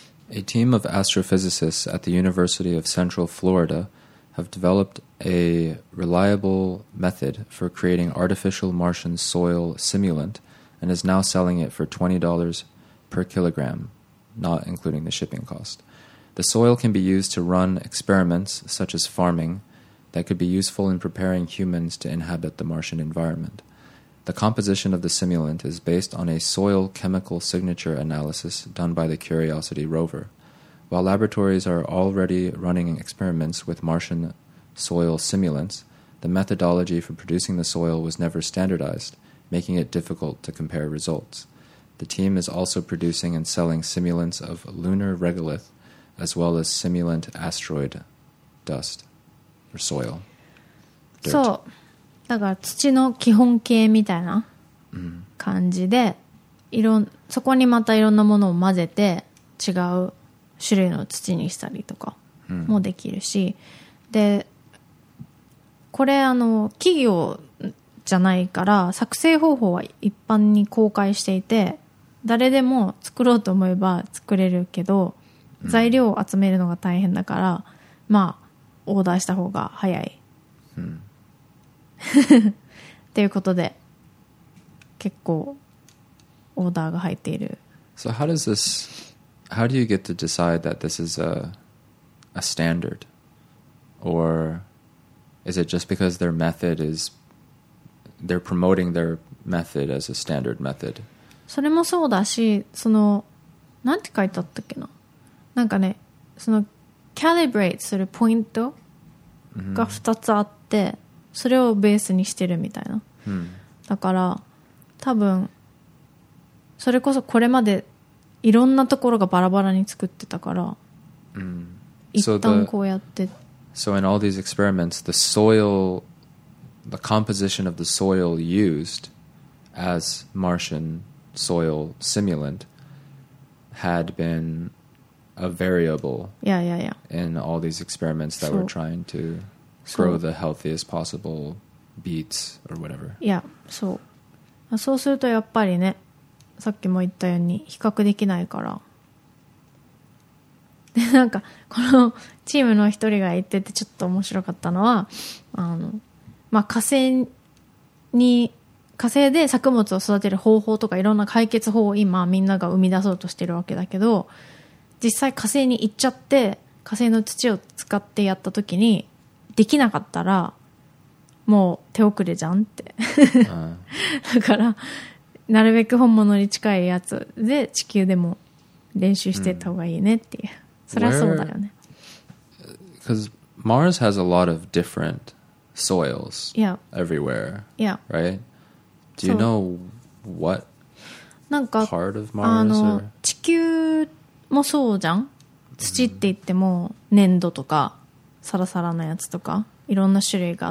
A team of astrophysicists at the University of Central Florida have developed a reliable method for creating artificial Martian soil simulant and is now selling it for $20 per kilogram, not including the shipping cost. The soil can be used to run experiments such as farming that could be useful in preparing humans to inhabit the Martian environment. The composition of the simulant is based on a soil chemical signature analysis done by the Curiosity rover. While laboratories are already running experiments with Martian soil simulants, the methodology for producing the soil was never standardized, making it difficult to compare results. The team is also producing and selling simulants of lunar regolith, as well as simulant asteroid dust, or soil. Dirt. そう。だから土の基本形みたいな感じで、そこにまたいろんなものを混ぜて違う種類の土にしたりとかもできるし、でこれ企業じゃないから作成方法は一般に公開していて誰でも作ろうと思えば作れるけど材料を集めるのが大変だからまあオーダーした方が早い、っていうことで結構オーダーが入っている。 So how do you get to decide that this is a standard? Or is it just because their method is they're promoting their method as a standard method? それもそうだしなんて書いてあったっけな、なんかねcalibrate するポイントが2つあって、それをベースにしてるみたいな、だから多分それこそこれまでいろんなところがバラバラに作ってたから、一旦こうやって。 So in all these experiments, the composition of the soil used as Martian soil simulant had been a variable in all these experiments that were trying to grow the healthiest possible beets or whatever. いや、そうするとやっぱりね、さっきも言ったように比較できないから。でなんかこのチームの一人が言っててちょっと面白かったのはまあ、火星で作物を育てる方法とかいろんな解決法を今みんなが生み出そうとしてるわけだけど、実際火星に行っちゃって火星の土を使ってやった時にできなかったらもう手遅れじゃんってだからなるべく本物に近いやつで地球でも練習していった方がいいねっていう、それはそうだよね。 Because Mars has a lot of different soils everywhere, right? Do you know what なんか part of Mars? 地球もそうじゃん。土って言っても粘土とかサラサラなやつとかいろんな種類があって、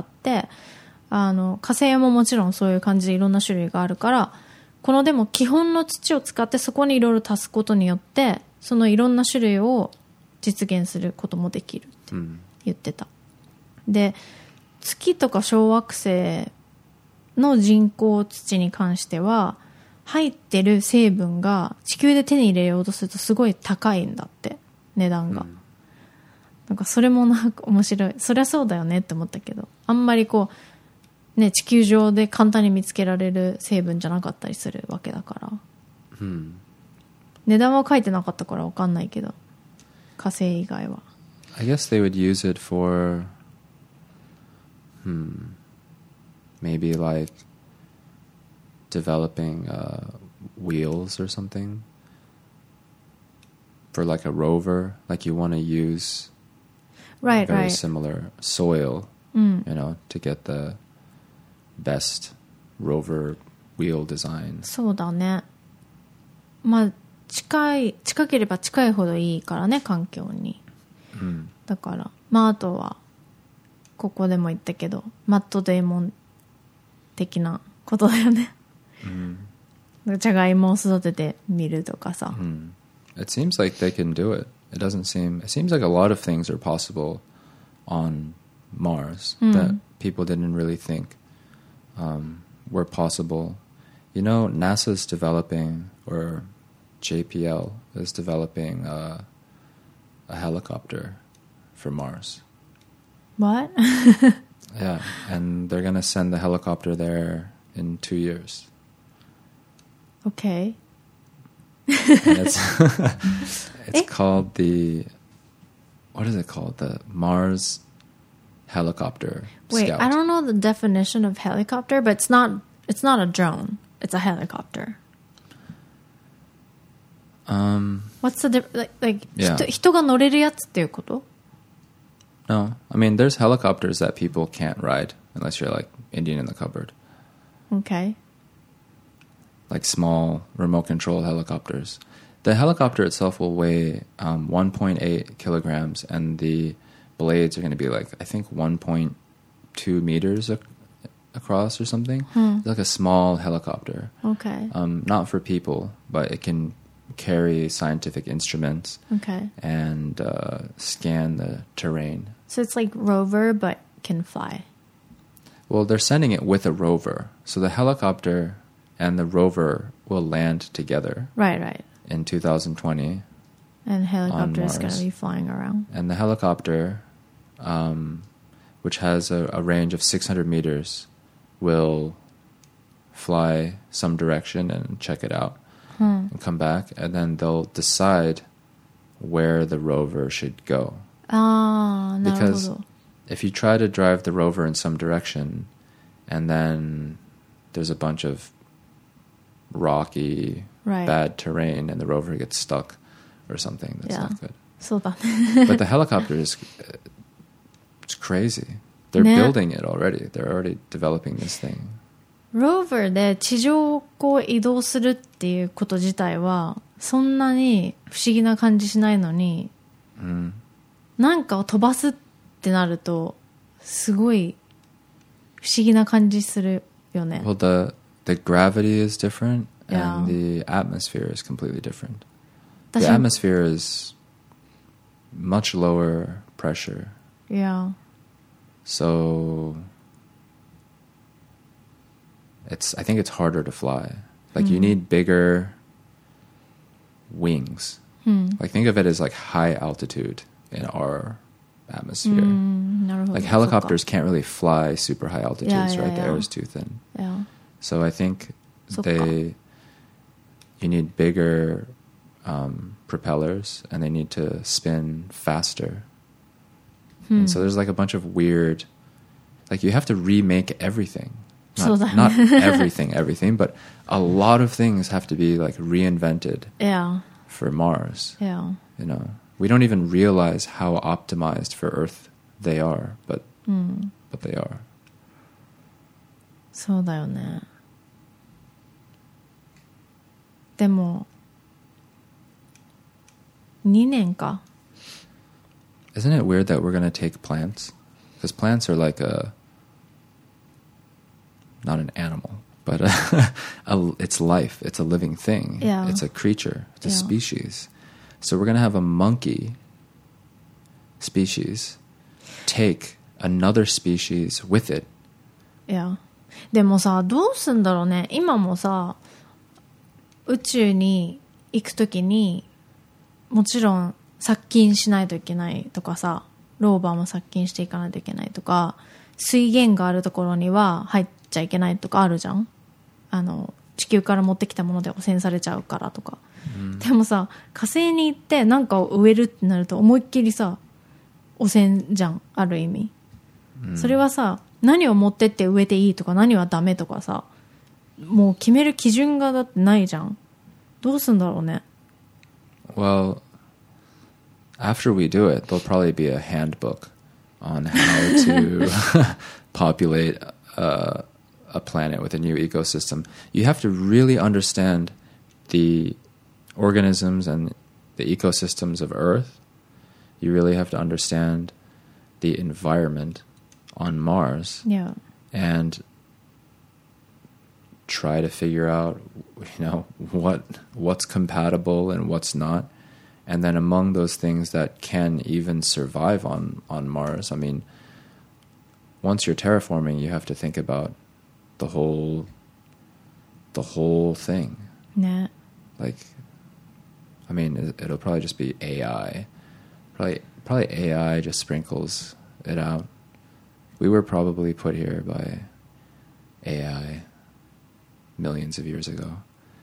火星ももちろんそういう感じでいろんな種類があるから、このでも基本の土を使ってそこにいろいろ足すことによってそのいろんな種類を実現することもできるって言ってた、で月とか小惑星の人工土に関しては入ってる成分が地球で手に入れようとするとすごい高いんだって、値段が、なんかそれもなんか面白い。そりゃそうだよねって思ったけど、あんまりこうね、地球上で簡単に見つけられる成分じゃなかったりするわけだから、値段は書いてなかったから分かんないけど、火星以外は I guess they would use it for maybe like developing wheels or something for like a rover, like you want to use very similar soil, you know, to get the best rover wheel design. そうだね。まあ近ければ近いほどいいからね、環境に、だからまああとはここでも言ったけどマットデーモン的なことだよね、じゃがいもを育ててみるとかさ、 It seems like they can do it. It seems like a lot of things are possible on Mars that people didn't really think were possible. You know, NASA's developing, or JPL is developing a helicopter for Mars. What? Yeah, and they're going to send the helicopter there in 2 years. Okay. And it's called what is it called? The Mars Helicopter Wait, Scout. I don't know the definition of helicopter, but it's not a drone. It's a helicopter. What's the like Yeah. 人が乗れるやつっていうこと? No, I mean there's helicopters that people can't ride unless you're like Indian in the cupboard. Okay. Like small remote control helicopters. The helicopter itself will weigh 1.8 kilograms, and the blades are going to be like I think 1.2 meters across or something. It's like a small helicopter. Okay. Not for people, but it can carry scientific instruments. Okay. And scan the terrain. So it's like rover, but can fly. Well, they're sending it with a rover. So the helicopter and the rover will land together Right. in 2020. And helicopter is On going Mars. to be flying around. And the helicopter, which has a range of 600 meters, will fly some direction and check it out and come back. And then they'll decide where the rover should go. ああ、なるほ Because ど。 if you try to drive the rover in some direction and then there's a bunch of rocky, Right. bad terrain and the rover gets stuck or something, that's Yeah. not good. そうだね。 But the helicopter is it's crazy. They're ね。 building it already. They're already developing this thing. ローバーで地上をこう移動するっていうこと自体はそんなに不思議な感じしないのに、なんかを飛ばすってなるとすごい不思議な感じするよね。 Well, the gravity is different Yeah. and the atmosphere is completely different. 私 The atmosphere is much lower pressure. いや、 So I think it's harder to fly. Like you need bigger wings. Like think of it as like high altitude in our atmosphere. なるほど。 Like helicopters can't really fly super high altitudes, Yeah, right? The yeah. air is too thin. いや、 So I think そっか。 you need bigger propellers and they need to spin faster. And so there's like a bunch of weird, like you have to remake everything. So Not everything, but a lot of things have to be like reinvented いや、 for Mars. いや、 You know, we don't even realize how optimized for Earth they are, but they are. そうだよね。でも2年か。 Isn't it weird that we're going to take plants? Because plants are like not an animal, but it's life. It's a living thing. Yeah. It's a creature. It's a Yeah. species. So we're going to have a monkey species take another species with it. いや、でもさ、どうすんだろうね。今もさ、宇宙に行くときにもちろん殺菌しないといけないとかさ、ローバーも殺菌していかないといけないとか、水源があるところには入っちゃいけないとかあるじゃん。地球から持ってきたもので汚染されちゃうからとか、でもさ、火星に行って何かを植えるってなると思いっきりさ汚染じゃん、ある意味。それはさ、何を持ってって植えていいとか何はダメとかさ、もう決める基準がだってないじゃん。どうすんだろうね。 Well, after we do it, there'll probably be a handbook on how to populate a planet with a new ecosystem. You have to really understand the organisms and the ecosystems of Earth. You really have to understand the environment on Mars いや、 and try to figure out, you know, what's compatible and what's not. And then among those things that can even survive on Mars, I mean, once you're terraforming, you have to think about the whole thing. ね。 Like, I mean, it'll probably just be AI. Probably AI just sprinkles it out. We were probably put here by AI millions of years ago.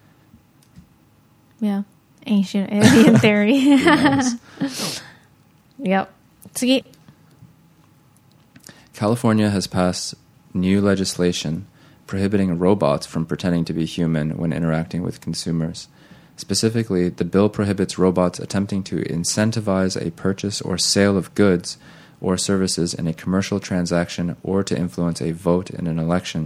いや、Ancient Alien Theory. Who knows? いや、次。 California has passed new legislation prohibiting robots from pretending to be human when interacting with consumers. Specifically, the bill prohibits robots attempting to incentivize a purchase or sale of goods or services in a commercial transaction or to influence a vote in an election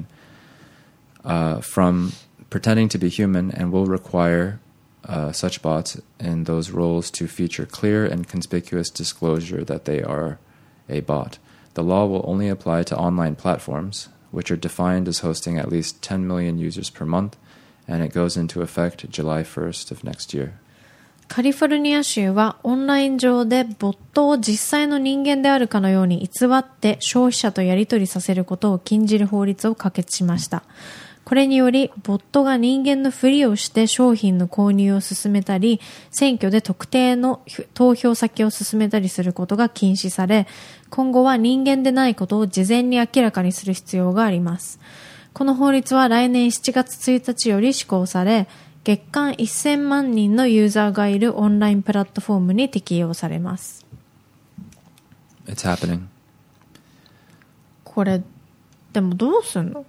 from pretending to be human, and will require such bots in those roles to feature clear and conspicuous disclosure that they are a bot. The law will only apply to online platforms, which are defined as hosting at least 10 million users per month, and it goes into effect July 1st of next year. カリフォルニア州はオンライン上でボットを実際の人間であるかのように偽って消費者とやり取りさせることを禁じる法律を可決しました。これにより、ボットが人間のふりをして商品の購入を進めたり、選挙で特定の投票先を進めたりすることが禁止され、今後は人間でないことを事前に明らかにする必要があります。この法律は来年7月1日より施行され、月間1000万人のユーザーがいるオンラインプラットフォームに適用されます。 It's happening. これ、でもどうすんの？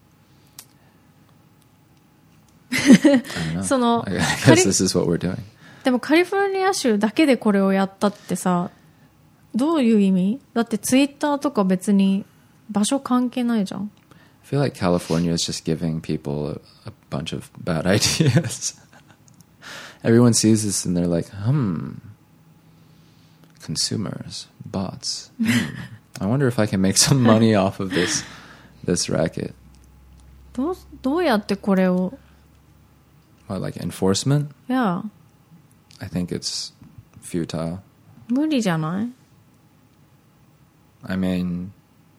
その I guess this is what we're doing. でもカリフォルニア州だけでこれをやったってさ、どういう意味？だってツイッターとか別に場所関係ないじゃん。 I feel like California is just giving people a bunch of bad ideas. Everyone sees this and they're like, consumers, bots. I wonder if I can make some money off of this racket. どうやってこれを What, like enforcement? Yeah. I think it's futile. 無理じゃない？ I mean,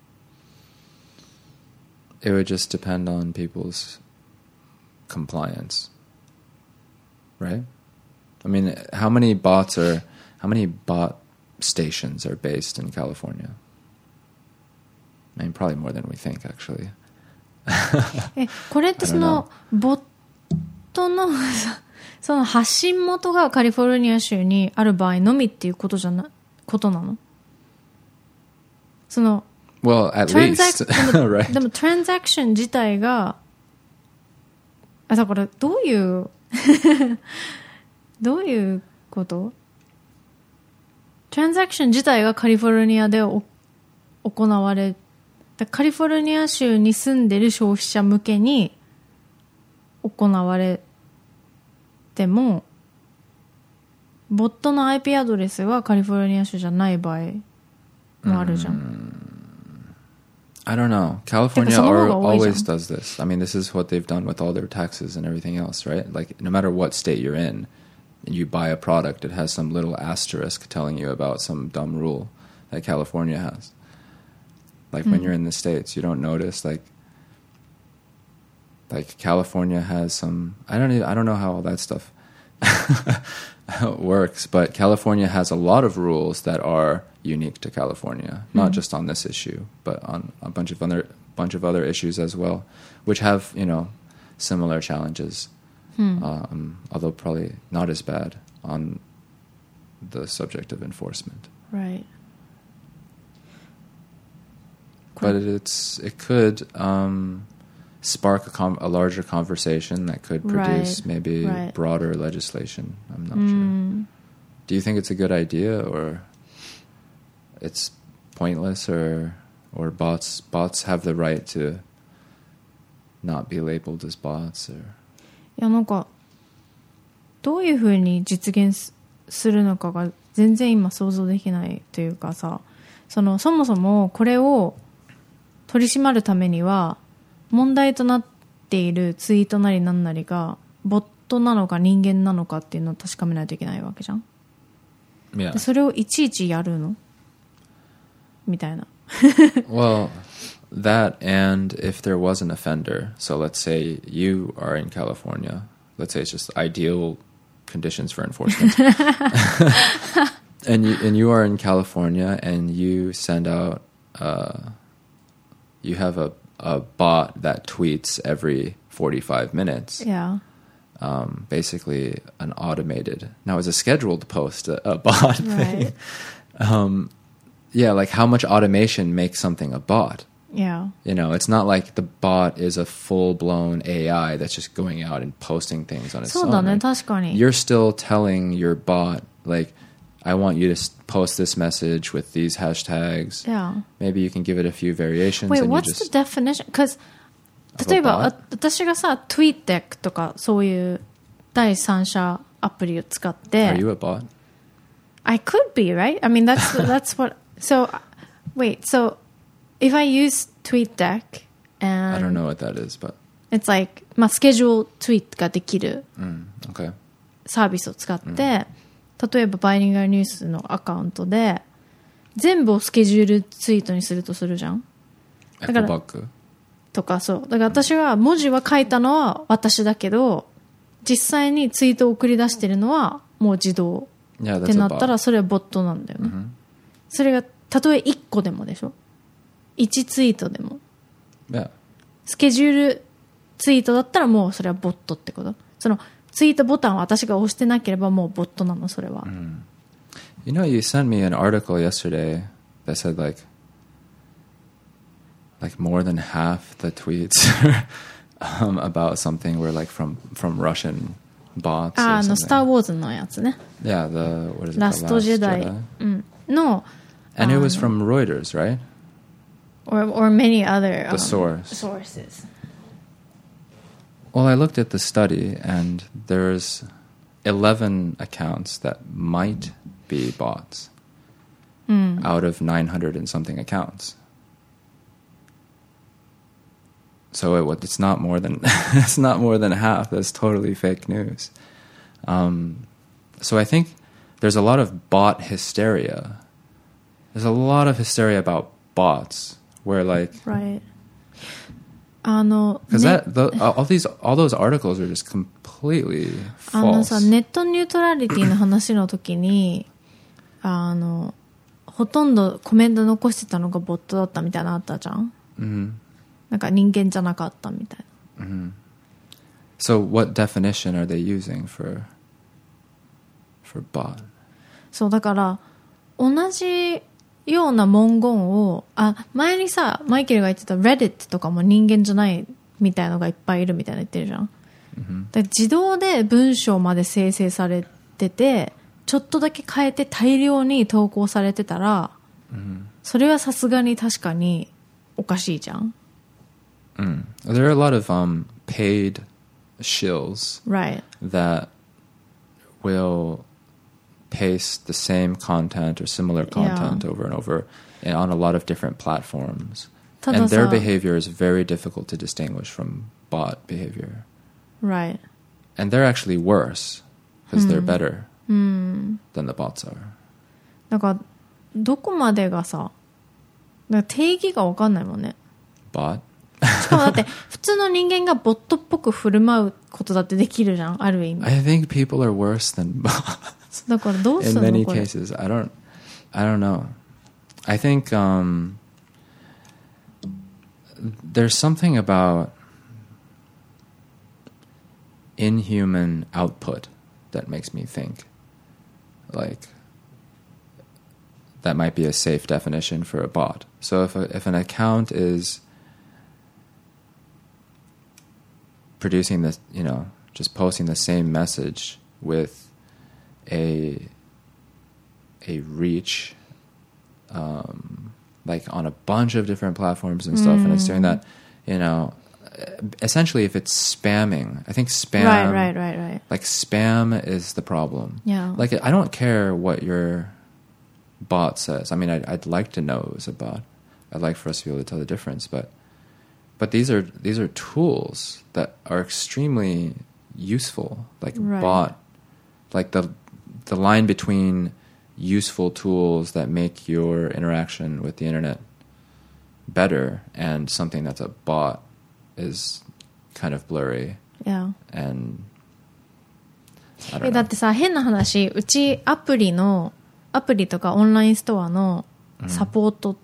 it would just depend on people's compliance, right? I mean, how many bot stations are based in California? I mean, probably more than we think, actually. これってそのボットのその発信元がカリフォルニア州にある場合のみっていうことなの？その Well, at least, right? でもトランザクション自体がだからどういうこと？トランザクション自体がカリフォルニアで行われ、カリフォルニア州に住んでる消費者向けに行われても、ボットの IP アドレスはカリフォルニア州じゃない場合もあるじゃん。 I don't know. California always does this. I mean, this is what they've done with all their taxes and everything else, right? Like, no matter what state you're in, and you buy a product, it has some little asterisk telling you about some dumb rule that California has. Like, when you're in the States, you don't notice, like California has some, I don't know how all that stuff works, but California has a lot of rules that are unique to California, not just on this issue, but on a bunch of other issues as well, which have, similar challenges, although probably not as bad on the subject of enforcement. Right. But it could spark a larger conversation that could produce maybe broader legislation. I'm not sure. Do you think it's a good idea, or it's pointless, or bots have the right to not be labeled as bots? Or いや、なんかどういうふうに実現するのかが全然今想像できないというかさ、そもそもこれを取り締まるためには問題となっているツイートなりなんなりがボットなのか人間なのかっていうのを確かめないといけないわけじゃん。 Yeah. でそれをいちいちやるのみたいな。 Well, that, and if there was an offender, so let's say you are in California, let's say it's just ideal conditions for enforcement, and you are in California and you send out, you have a bot that tweets every 45 minutes. Yeah. Basically an automated, now it's a scheduled post, a bot thing. Yeah, like how much automation makes something a bot? Yeah. It's not like the bot is a full-blown AI that's just going out and posting things on its own. そうだね、確かに。 You're still telling your bot, like, I want you to post this message with these hashtags. Yeah. Maybe you can give it a few variations. Wait, and what's the definition? Because 例えば私がさ、TweetDeck とかそういう第三者アプリを使って。 Are you a bot? I could be, right? I mean, that's what. So, wait. So, if I use TweetDeck and I don't know what that is, but it's like まあスケジュールツイートができる。 Okay. サービスを使って、例えばバイリンガルニュースのアカウントで全部をスケジュールツイートにするとするじゃん。だからエコバッグとか、そうだから私は文字は書いたのは私だけど、実際にツイートを送り出してるのはもう自動ってなったら、それはボットなんだよね。それがたとえ1個でもでしょ、1ツイートでも、スケジュールツイートだったらもうそれはボットってこと。そのツイートボタンを私が押してなければもうボットなの、それは。 You know, you sent me an article yesterday that said like more than half the tweets about something were like from Russian bots. スター・ウォーズのやつね。 Yeah, what is it? ラストジェダイの。 And it was from Reuters, right? Or many other the sources. Well, I looked at the study, and there's 11 accounts that might be bots out of 900 and something accounts. So it's not more than it's not more than half. That's totally fake news. So I think there's a lot of bot hysteria. There's a lot of hysteria about bots, where like right. Because all those articles are just completely false. ネットニュートラリティの話の時にほとんどコメント残してたのがボットだったみたいなのあったじゃん。なんか人間じゃなかったみたいな。 So what definition are they using for bot? そうだから同じような文言を前にさマイケルが言ってた Reddit とかも人間じゃないみたいのがいっぱいいるみたいな言ってるじゃん。だ自動で文章まで生成されててちょっとだけ変えて大量に投稿されてたら、それはさすがに確かにおかしいじゃん。 There are a lot of paid shills right. that will paste the same content or similar content over and over and on a lot of different platforms. And their behavior is very difficult to distinguish from bot behavior. Right. And they're actually worse because they're better than the bots are. なんかどこまでがさ、なんか定義が分かんないもんね。 bot? しかもだって普通の人間がボットっぽく振る舞うことだってできるじゃん、ある意味。 I think people are worse than bots. だからどうするの In many これ cases, I don't know. I think there's something about inhuman output that makes me think like that might be a safe definition for a bot. So if an account is producing this, just posting the same message with a reach like on a bunch of different platforms and stuff, and it's doing that, essentially if it's spamming, I think spam right. like spam is the problem. Yeah. Like I don't care what your bot says. I mean, I'd like to know it was a bot. I'd like for us to be able to tell the difference, but these are tools that are extremely useful, like bot, like the line between useful tools that make your interaction with the internet better and something that's a bot is kind of blurry. Yeah. And I don't know. だってさ、変な話、うちアプリとかオンラインストアのサポート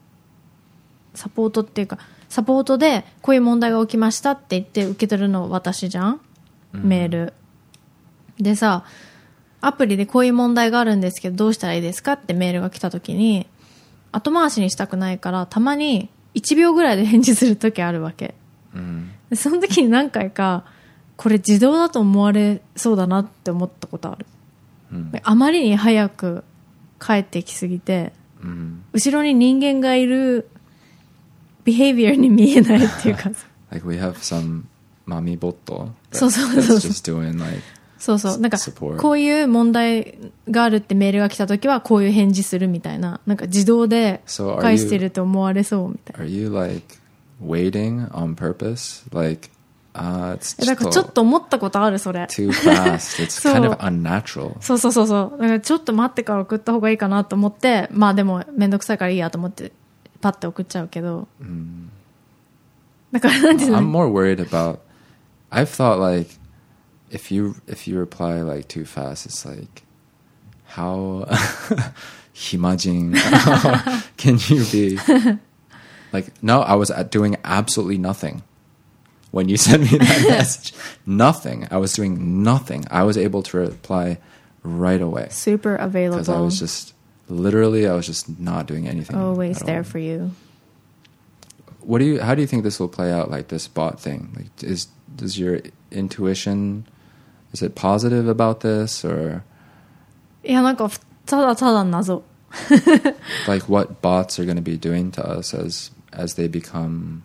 っていうか、サポートでこういう問題が起きましたって言って受け取るの私じゃん、メールでさ、アプリでこういう問題があるんですけどどうしたらいいですかってメールが来た時に後回しにしたくないからたまに1秒ぐらいで返事する時あるわけ、でその時に何回かこれ自動だと思われそうだなって思ったことある、あまりに早く帰ってきすぎて、後ろに人間がいるビヘイビアに見えないっていうか like we have some mommy bot そう that's just doing like そうなんかこういう問題があるってメールが来た時はこういう返事するみたいな、なんか自動で返してると思われそうみたいな。 Are you like waiting on purpose? Like It's だからちょっと思ったことある、それ。 too fast. It's そう kind of unnatural. そうそうそうそう。だからちょっと待ってから送った方がいいかなと思って、まあでもめんどくさいからいいやと思って、パッて送っちゃうけど。だからなんていうの I'm more worried about. I've thought like, if you reply like too fast, it's like, how himajin can you be? Like, no, I was doing absolutely nothing when you sent me that message. Nothing. I was doing nothing. I was able to reply right away. Super available. Because I was just not doing anything. Always there for you. How do you think this will play out, like this bot thing? Like, does your intuition, is it positive about this, or? いや、なんかただただ謎。 Like what bots are going to be doing to us as they become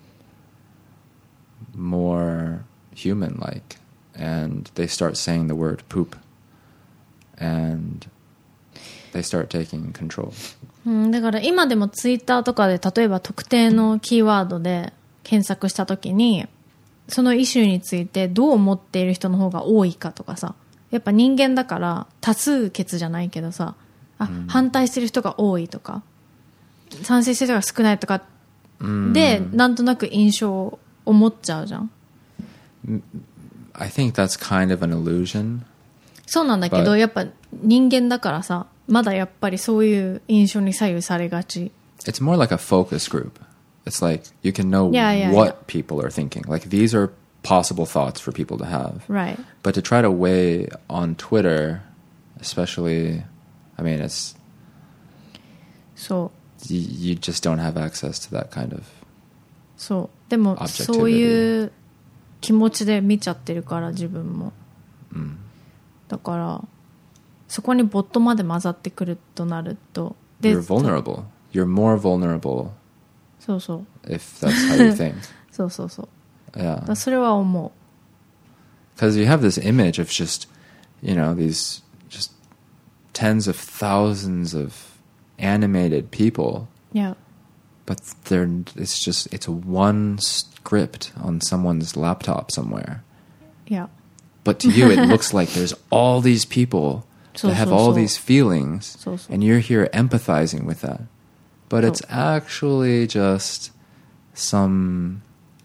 more human-like, and they start saying the word poop, and they start taking control. だから今でもツイッターとかで例えば特定のキーワードで検索したときにそのイシューについてどう思っている人の方が多いかとかさ、やっぱ人間だから多数決じゃないけどさ、反対してる人が多いとか賛成してる人が少ないとかで、なんとなく印象を持っちゃうじゃん。 I think that's kind of an illusion. そうなんだけど、やっぱ人間だからさ、まだやっぱりそういう印象に左右されがち。 It's more like a focus group. It's like you can know what people are thinking. Like these are possible thoughts for people to have. Right. But to try to weigh on Twitter, especially, I mean, it's... そう。 You just don't have access to that kind of... そう。でも、そういう気持ちで見ちゃってるから、自分も。だから、そこにボットまで混ざってくるとなると。 You're vulnerable. You're more vulnerable. そうそう。 If that's how you think. そうそうそう。 Yeah. だそれは思う。 Because you have this image of just, these just tens of thousands of animated people. Yeah. But it's one script on someone's laptop somewhere. Yeah. But to you, it looks like there's all these people that have all these feelings, and you're here empathizing with that. But it's actually just some,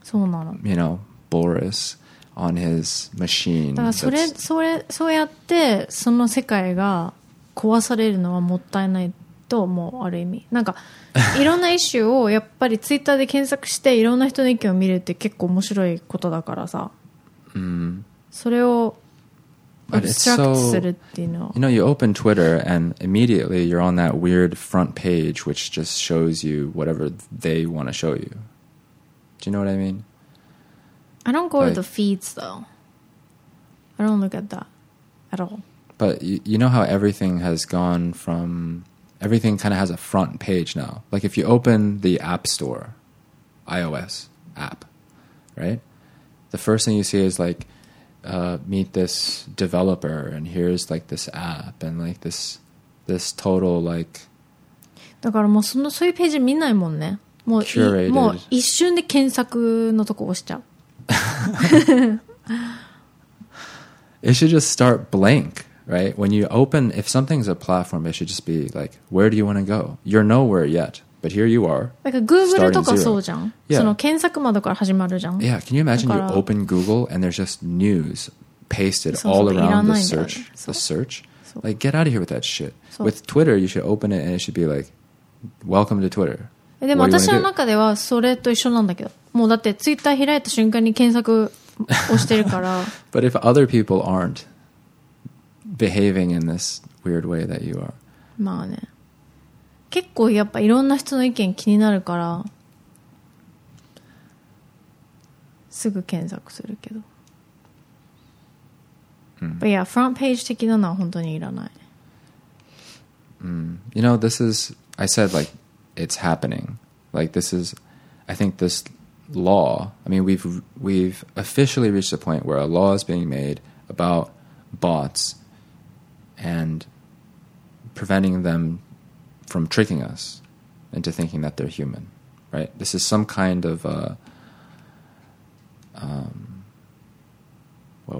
Boris on his machine. だからそうやってその世界が壊されるのはもったいないと思う、ある意味。なんかいろんなイシューをやっぱりツイッターで検索していろんな人の意見を見るって結構面白いことだからさ。それをobstructするっていうのは。 You open Twitter and immediately you're on that weird front page which just shows you whatever they want to show you. Do you know what I mean? I don't go to the feeds though. I don't look at that at all. But you know how everything has gone from... Everything kind of has a front page now. Like if you open the App Store, iOS app, right? The first thing you see is like, meet this developer, and here's like this app, and like this total like... だからもうそういうページ見ないもんね。もう一瞬で検索のとこ押しちゃう。 It should just start blank. Right? When you open, if something's a platform, it should just be like, where do you want to go? You're nowhere yet, but here you are. Like Google とかそうじゃん。その検索窓から始まるじゃん。 Yeah, can you imagine you open Google and there's just news pasted all around the search? Like, get out of here with that shit. With Twitter, you should open it and it should be like, welcome to Twitter. でも私の中ではそれと一緒なんだけど。もうだってツイッター開いた瞬間に検索をしてるから。 But if other people aren't behaving in this weird way that you are. まあね。結構やっぱいろんな人の意見気になるからすぐ検索するけど。But yeah, front page 的なのは本当にいらない。 This is, I said like it's happening. Like this is, I think this law, I mean we've officially reached a point where a law is being made about bots and preventing them from tricking us into thinking that they're human, right? This is some kind of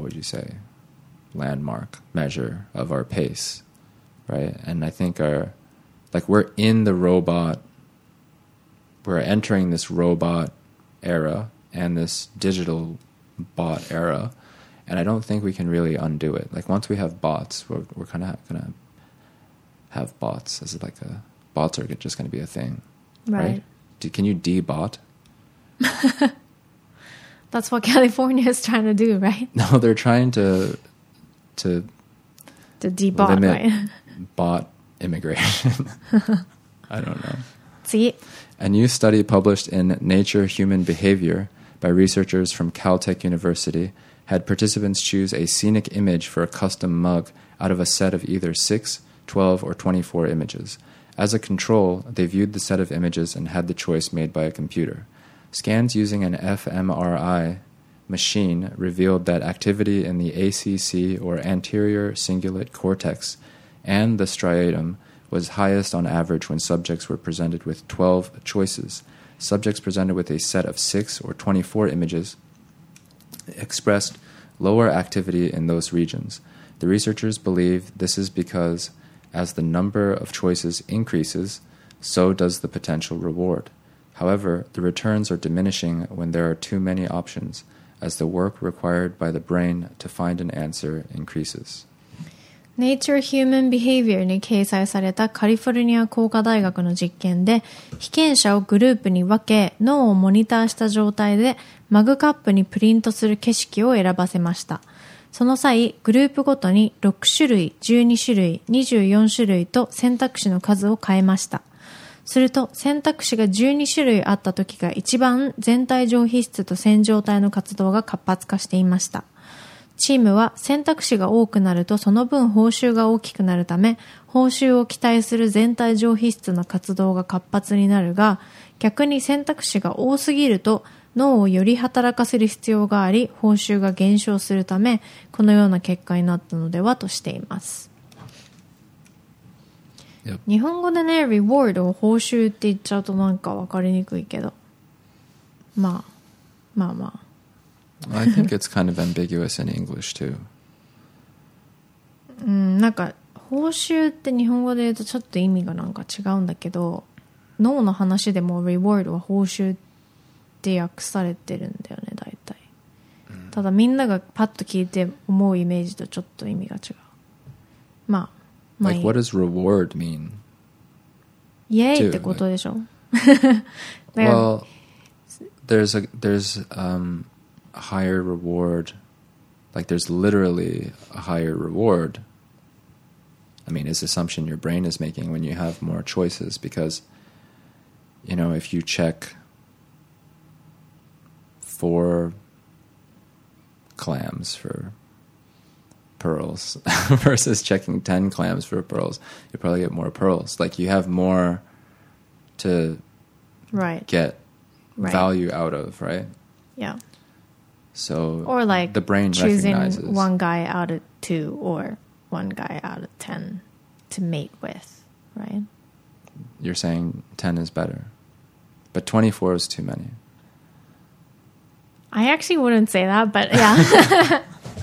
would you say, landmark measure of our pace, right? And I think we're in the robot, we're entering this robot era and this digital bot era, and I don't think we can really undo it. Like once we have bots, we're kind of gonna have bots. Is it like bots are just gonna be a thing, right? Can you de-bot? That's what California is trying to do, right? No, they're trying to de-bot, limit right? bot immigration. I don't know. See? A new study published in Nature Human Behavior by researchers from Caltech University had participants choose a scenic image for a custom mug out of a set of either 6, 12, or 24 images. As a control, they viewed the set of images and had the choice made by a computer. Scans using an fMRI machine revealed that activity in the ACC, or anterior cingulate cortex, and the striatum was highest on average when subjects were presented with 12 choices. Subjects presented with a set of 6 or 24 images expressed lower activity in those regions. The researchers believe this is because as the number of choices increases, so does the potential reward. However, the returns are diminishing when there are too many options, as the work required by the brain to find an answer increases. Nature Human Behavior に掲載されたカリフォルニア工科大学の実験で、被験者をグループに分け、脳をモニターした状態でマグカップにプリントする景色を選ばせました。その際、グループごとに6種類、12種類、24種類と選択肢の数を変えました。すると、選択肢が12種類あった時が一番全体上皮質と線状体の活動が活発化していました。チームは選択肢が多くなるとその分報酬が大きくなるため、報酬を期待する全体上皮質の活動が活発になるが、逆に選択肢が多すぎると脳をより働かせる必要があり、報酬が減少するため、このような結果になったのではとしています。 Yep. 日本語でね、reward を報酬って言っちゃうとなんか分かりにくいけど、まあ。 I think it's kind of ambiguous in English too. なんか報酬って日本語で言うとちょっと意味がなんか違うんだけど、脳の話でも reward は報酬って訳されてるんだよね、大体。ただみんながパッと聞いて思うイメージとちょっと意味が違う。まあ Like, what does reward mean? イエーイってことでしょ Well, there's higher reward. Like, there's literally a higher reward. I mean, it's assumption your brain is making when you have more choices because, you know, if you check 4 clams for pearls versus checking 10 clams for pearls, you probably get more pearls. Like, you have more to get value out of, right? Yeah. So, or like the brain choosing recognizes one guy out of 2 or one guy out of 10 to mate with, right? You're saying 10 is better, but 24 is too many. I actually wouldn't say that, but yeah.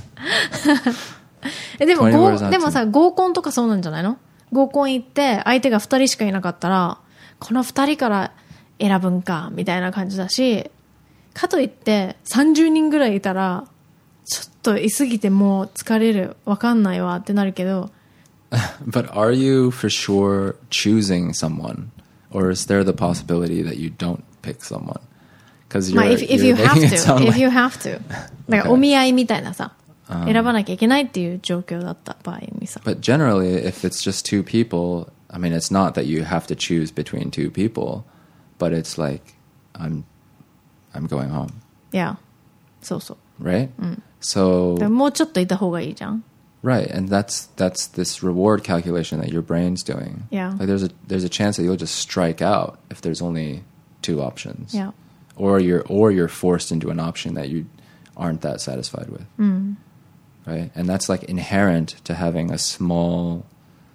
でもさ、合コンとかそうなんじゃないの？合コン行って相手が2人しかいなかったら、この2人から選ぶんかみたいな感じだし、かといって30人ぐらいいたらちょっといすぎてもう疲れる、わかんないわってなるけど。 But are you for sure choosing someone, or is there the possibility that you don't pick someone? Because if you have to, だからお見合いみたいなさ。選ばなきゃいけないっていう状況だった場合にさ。 But generally, if it's just 2 people, I mean, it's not that you have to choose between 2 people, but it's like, I'm going home. Yeah. そうそう。 Right? So もうちょっといた方がいいじゃん。 Right, and that's this reward calculation that your brain's doing. Yeah. Like there's a chance that you'll just strike out if there's only 2 options. Yeah. Or you're forced into an option that you aren't that satisfied with. Right? And that's like inherent to having a small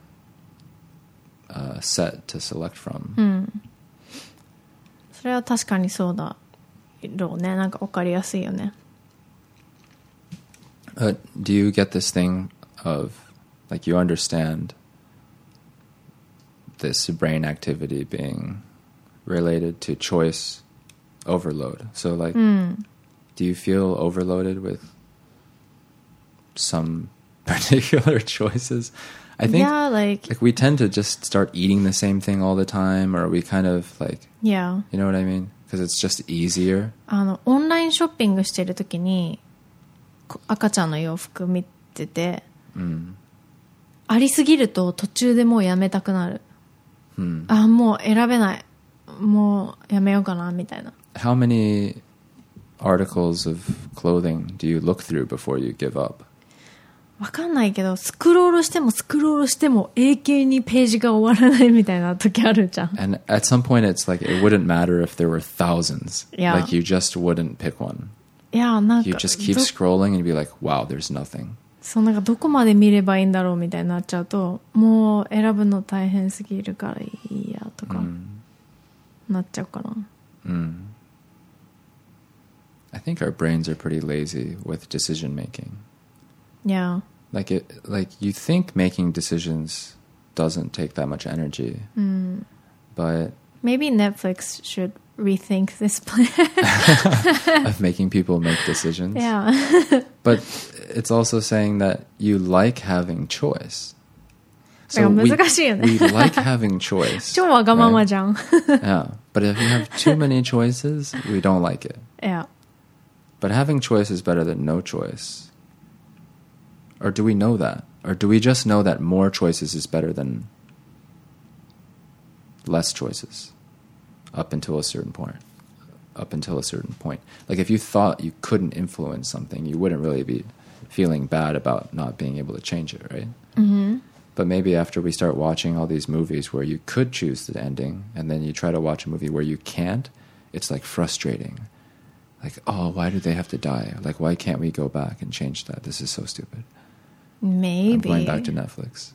set to select from. それは確かにそうだろうね。なんか分かりやすいよね。 Do you get this thing of, like, you understand this brain activity being related to choice overload? So, like, do you feel overloaded with some particular choices? I think like we tend to just start eating the same thing all the time, or we kind of like, Yeah. you know what I mean? Because it's just easier. オンラインショッピングしてるときに赤ちゃんの洋服見てて、ありすぎると途中でもうやめたくなる。もう選べない。もうやめようかなみたいな。 How many articles of clothing do you look through before you give up? わかんないけど、スクロールしてもスクロールしても永久にページが終わらないみたいな時あるじゃん。 And at some point it's like it wouldn't matter if there were thousands. Yeah. Like you just wouldn't pick one. いや、なんか You just keep scrolling and you'd be like, wow, there's nothing. そう、なんかどこまで見ればいいんだろうみたいになっちゃうと、もう選ぶの大変すぎるからいいやとかなっちゃうかな。 I think our brains are pretty lazy with decision making. Yeah. Like you think making decisions doesn't take that much energy. But Maybe Netflix should rethink this plan. of making people make decisions. Yeah. But it's also saying that you like having choice. だから難しいよね。 we like having choice. 超わがままじゃん。 Yeah. But if you have too many choices, we don't like it. Yeah. But having choice is better than no choice. Or do we know that? Or do we just know that more choices is better than less choices up until a certain point? Like if you thought you couldn't influence something, you wouldn't really be feeling bad about not being able to change it, right? But maybe after we start watching all these movies where you could choose the ending, and then you try to watch a movie where you can't, it's like frustrating. Like, oh, why do they have to die? Like, why can't we go back and change that? This is so stupid. Maybe. I'm going back to Netflix.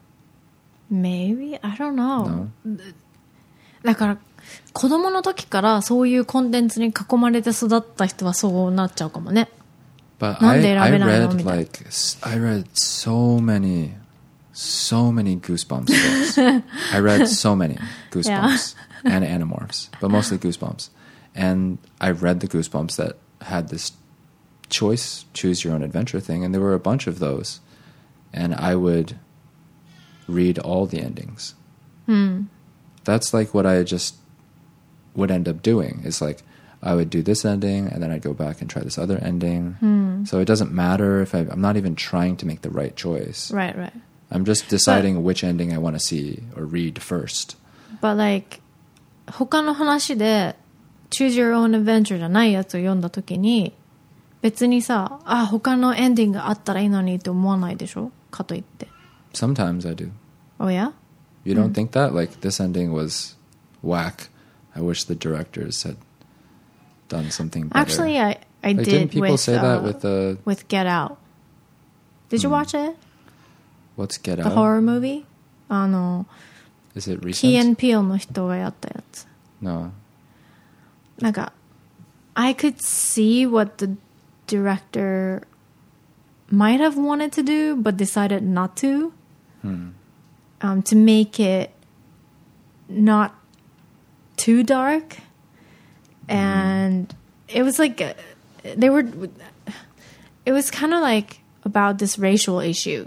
Maybe? I don't know. No? だから子供の時からそういうコンテンツに囲まれて育った人はそうなっちゃうかもね。 But なんで選べないのみたいな。 I read so many Goosebumps books. I read so many Goosebumps and Animorphs, but mostly Goosebumps. And I read the Goosebumps that had this choose your own adventure thing, and there were a bunch of those. And I would read all the endings. That's like what I just would end up doing. Is like I would do this ending, and then I'd go back and try this other ending. So it doesn't matter if I'm not even trying to make the right choice. Right. I'm just deciding which ending I want to see or read first. But like 他の話で Choose Your Own Adventure じゃないやつを読んだ時に別にさ、他のエンディングがあったらいいのにって思わないでしょかといって。 Sometimes I do. Oh yeah? You don't think that? Like, this ending was whack. I wish the directors had done something better. Actually, I like, did. Didn't people with, say that with Get Out? Did you watch it? What's Get Out? The horror movie? Is it recent? Key and Peele の人がやったやつ。 No. なんか I could see what the director might have wanted to do but decided not to. To make it not too dark. And it was like it was kind of like about this racial issue.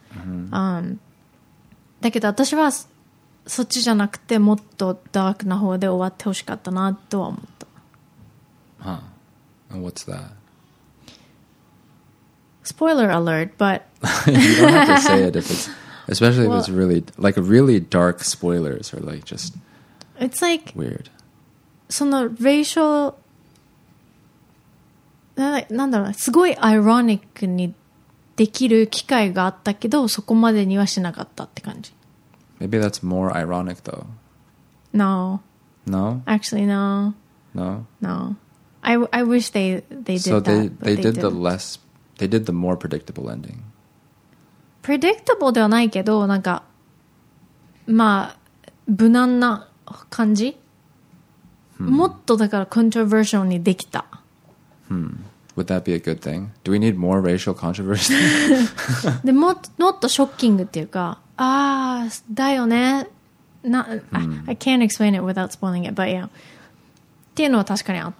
だけど私はそっちじゃなくてもっとダークな方で終わってほしかったなとは思った。 Huh. And what's that? Spoiler alert, but You don't have to say it if it's, especially if it's really dark spoilers or like just it's like weird. その racial なんだろうな、すごい ironic にできる機会があったけどそこまでにはしなかったって感じ。 Maybe that's more ironic though. No. No? Actually, no. No? No. I wish they did so that. They did the more predictable ending. Predictable ではないけど、なんかまあ無難な感じ。もっとだからコントロバーシャルにできた。 Would that be a good thing? Do we need more racial controversy? でもっとショッキングっていうか、だよね。I can't explain it without spoiling it, but yeah. っていうのは確かにあった。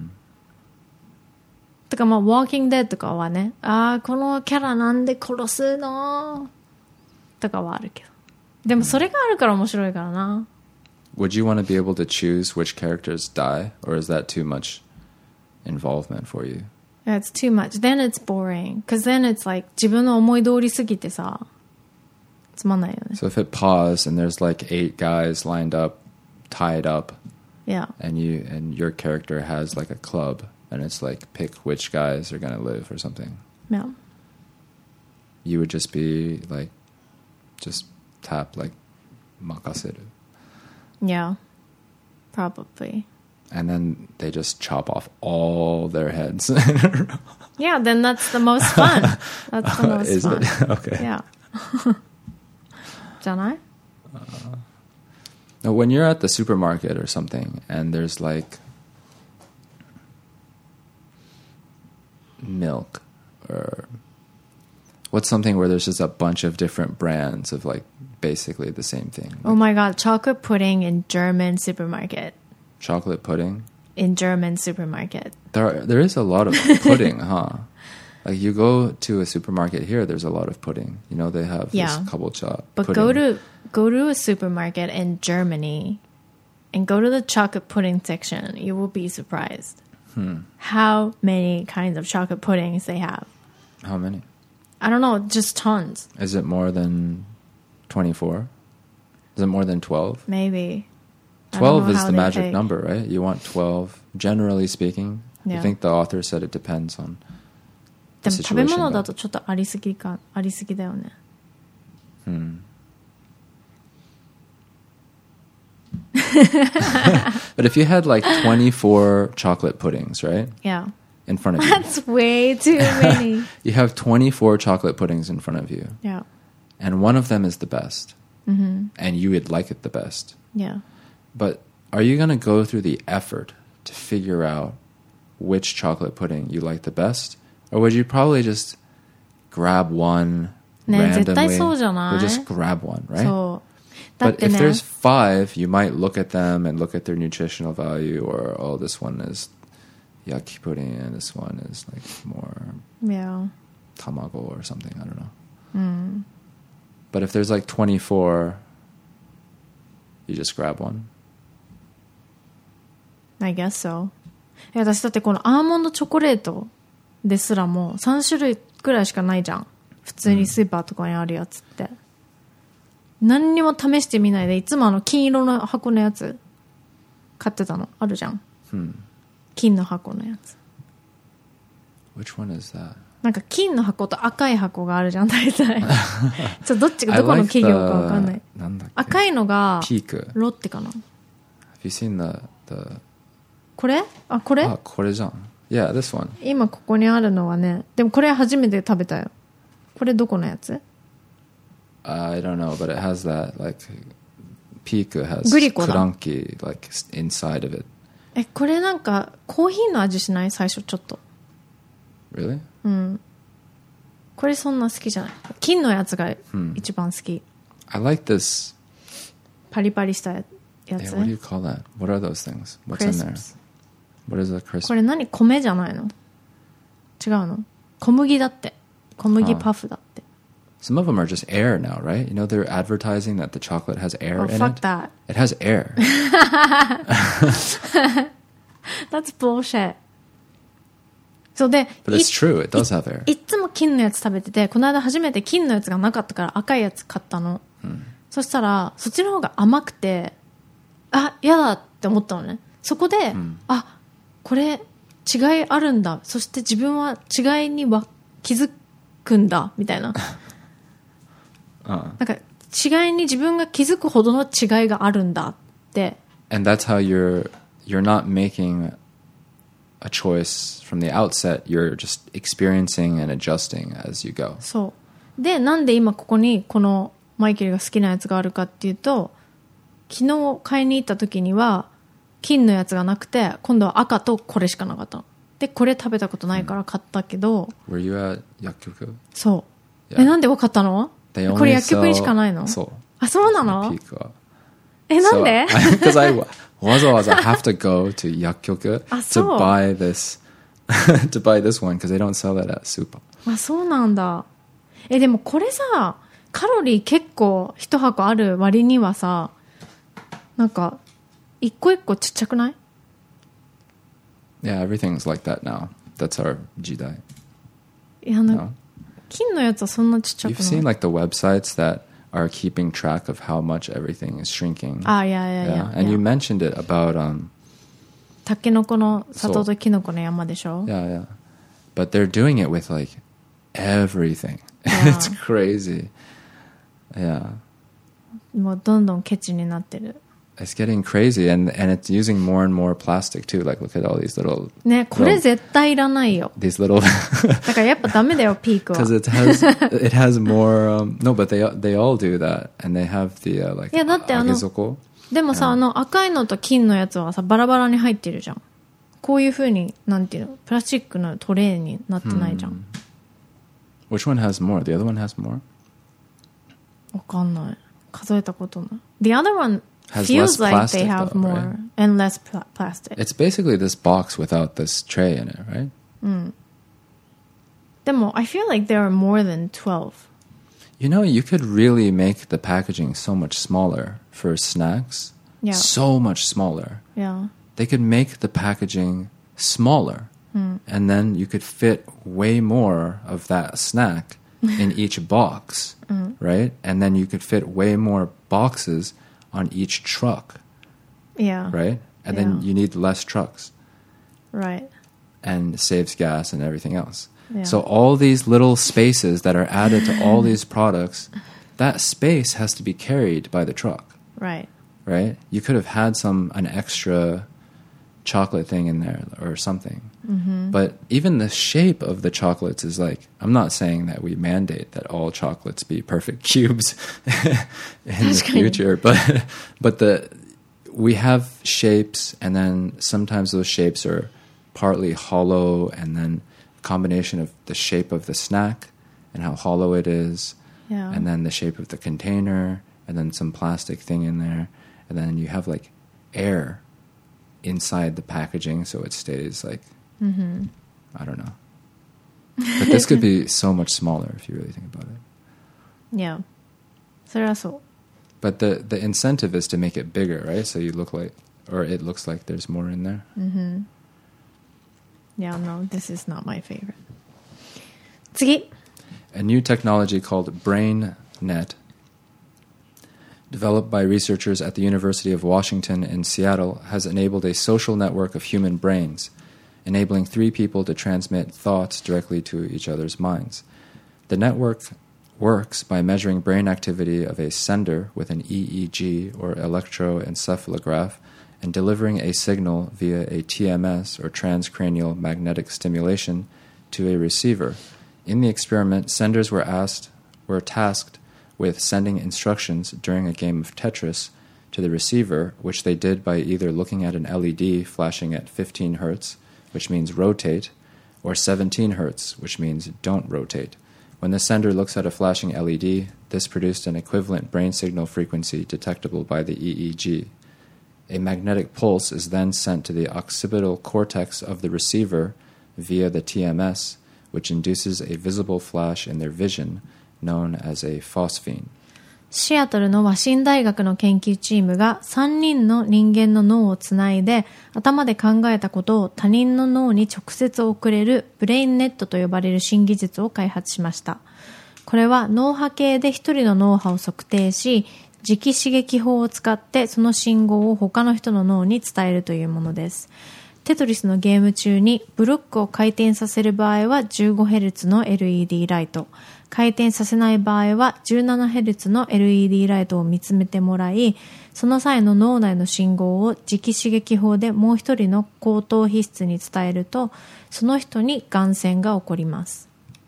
とかまあ、Walking Dead とかはね、このキャラなんで殺すのとかはあるけど。でもそれがあるから面白いからな。 Would you want to be able to choose which characters die, or is that too much involvement for you? Yeah, it's too much. Then it's boring. Because then it's like 自分の思い通りすぎてさ、つまんないよね。 So if it paused and there's like 8 guys lined up, tied up, yeah, and your character has like a club, and it's like pick which guys are going to live or something. Yeah. You would just be like, just tap like makaseru. Yeah, probably. And then they just chop off all their heads. Yeah, then that's the most fun. That's the most Is fun. It? Okay. Yeah. じゃない? Now, when you're at the supermarket or something, and there's like milk, or what's something where there's just a bunch of different brands of like basically the same thing. Oh my god, chocolate pudding in German supermarket. Chocolate pudding? In German supermarket. There is a lot of pudding, huh? Like you go to a supermarket here, there's a lot of pudding. You know, they have this kabocha but pudding. go to a supermarket in Germany and go to the chocolate pudding section. You will be surprised how many kinds of chocolate puddings they have. How many? I don't know, just tons. Is it more than 24? Is it more than 12? Maybe. 12 is the magic number, right? You want 12, generally speaking. Yeah. I think the author said it depends on the でも食べ situation. 物だとちょっとありすぎだよね。 But if you had like 24 chocolate puddings, right? Yeah. In front of you. That's way too many. You have 24 chocolate puddings in front of you. Yeah. And one of them is the best. And you would like it the best. Yeah. But are you going to go through the effort to figure out which chocolate pudding you like the best? Or would you probably just grab one randomly? 絶対そうじゃない? Or just grab one, right? そう。だっ But て if ね。 there's 5, you might look at them and look at their nutritional value, or, oh, this one is yaki pudding and this one is like more tamago or something. I don't know. But if there's like 24, you just grab one. I guess so. いや私だってこのアーモンドチョコレートですらも3種類くらいしかないじゃん。普通にスーパーとかにあるやつって。何にも試してみないでいつも金色の箱のやつ買ってたのあるじゃん。金の箱のやつ。 Which one is that? なんか金の箱と赤い箱があるじゃん大体。どっちがどこの企業かわかんない。赤いのがロッテかな。 Have you seen the これ？これ？ これじゃん。Yeah, this one. 今ここにあるのはね、でもこれ初めて食べたよ。これどこのやつ ？I don't know, but it has that like Peak has グリコだ。 クランキー like inside of it. これなんかコーヒーの味しない最初ちょっと。 Really? うん。これそんな好きじゃない。金のやつが一番好き。 I like this. パリパリしたやつ。 What do you call that? What are those things? What's in there? What is a crisp? これ何？米じゃないの？違うの？小麦だって。小麦パフだって。 Some of them are just air now, right? You know, they're advertising that the chocolate has air in fuck it. That. It has air. That's bullshit. そうで、 But it's true. It does have air. いつも金のやつ食べてて、この間初めて金のやつがなかったから赤いやつ買ったの。そしたら、そっちの方が甘くて、嫌だって思ったのね。そこで、これ違いあるんだ。そして自分は違いに気づくんだみたいな。なんか違いに自分が気づくほどの違いがあるんだって。 And that's how you're not making a choice from the outset. You're just experiencing and adjusting as you go. そう。で、なんで今ここにこのマイケルが好きなやつがあるかっていうと、昨日買いに行った時には金のやつがなくて、今度は赤とこれしかなかったの。 でこれ食べたことないから買ったけど、 Were you at 薬局？ そう、 Yeah. なんでわかったの？ They これ only 薬局にしかないの？ そう。 あ、そうなの？ ピークは。 なんで？ Because I わざわざ have to go to 薬局あ、そう。 to buy this to buy this one because they don't sell that at Super. あ、そうなんだ。でもこれさ、カロリー結構一箱ある割にはさ、なんか一個一個ちっちゃくない？ Yeah, everything's like that now. That's our 時代。 いや、 No? 金のやつはそんなちっちゃく You've ない。 seen like the websites that are keeping track of how much everything is shrinking. あ、いやいやいや。 Yeah. And you mentioned it about タケノコの里とキノコの山でしょ？ yeah. But they're doing it with like everything. Yeah. It's crazy. Yeah. もうどんどんケチになってる。 It's getting crazy and it's using more and more plastic too. Like look at all these little ね、これ絶対いらないよ。 these little だからやっぱダメだよ、ピークは。 because it has more no, but they all do that and they have the like いやだって揚げ底。 でもさ、赤いのと金のやつはさ、バラバラに入ってるじゃん。こういう風に、なんていうの、プラスチックのトレーになってないじゃん。 Which one has more? The other one has more? わかんない。数えたことない。The other one Has feels less like plastic, they have though, more right? and less plastic. It's basically this box without this tray in it, right? でも、I feel like there are more than 12. You know, you could really make the packaging so much smaller for snacks. Yeah. So much smaller. Yeah. They could make the packaging smaller. And then you could fit way more of that snack in each box, right? And then you could fit way more boxes on each truck, Yeah. right? And then you need less trucks. Right. And saves gas and everything else. Yeah. So all these little spaces that are added to all these products, that space has to be carried by the truck, Right. right? You could have had an extra chocolate thing in there or something. But even the shape of the chocolates is like, I'm not saying that we mandate that all chocolates be perfect cubes in the future, but we have shapes, and then sometimes those shapes are partly hollow, and then a combination of the shape of the snack and how hollow it is, Yeah. and then the shape of the container, and then some plastic thing in there, and then you have like air inside the packaging so it stays like, I don't know. But this could be so much smaller if you really think about it. Yeah. それはそう。 But the incentive is to make it bigger, right? So you look like, or it looks like there's more in there. Yeah, no, this is not my favorite. 次。 A new technology called BrainNet, developed by researchers at the University of Washington in Seattle, has enabled a social network of human brains, enabling 3 people to transmit thoughts directly to each other's minds. The network works by measuring brain activity of a sender with an EEG or electroencephalograph and delivering a signal via a TMS or transcranial magnetic stimulation to a receiver. In the experiment, senders were tasked with sending instructions during a game of Tetris to the receiver, which they did by either looking at an LED flashing at 15 hertz, which means rotate, or 17 hertz, which means don't rotate. When the sender looks at a flashing LED, this produced an equivalent brain signal frequency detectable by the EEG. A magnetic pulse is then sent to the occipital cortex of the receiver via the TMS, which induces a visible flash in their vision, known as a phosphene. シアトルのワシン大学の研究チームが3人の人間の脳をつないで頭で考えたことを他人の脳に直接送れるブレインネットと呼ばれる新技術を開発しました。これは脳波計で一人の脳波を測定し、磁気刺激法を使ってその信号を他の人の脳に伝えるというものです。テトリスのゲーム中にブロックを回転させる場合は 15Hz の LED ライト、回転させない場合は 17Hz の LED ライトを見つめてもらい、その際の脳内の信号を磁気刺激法でもう一人の後頭皮質に伝えると、その人に眼線が起こります。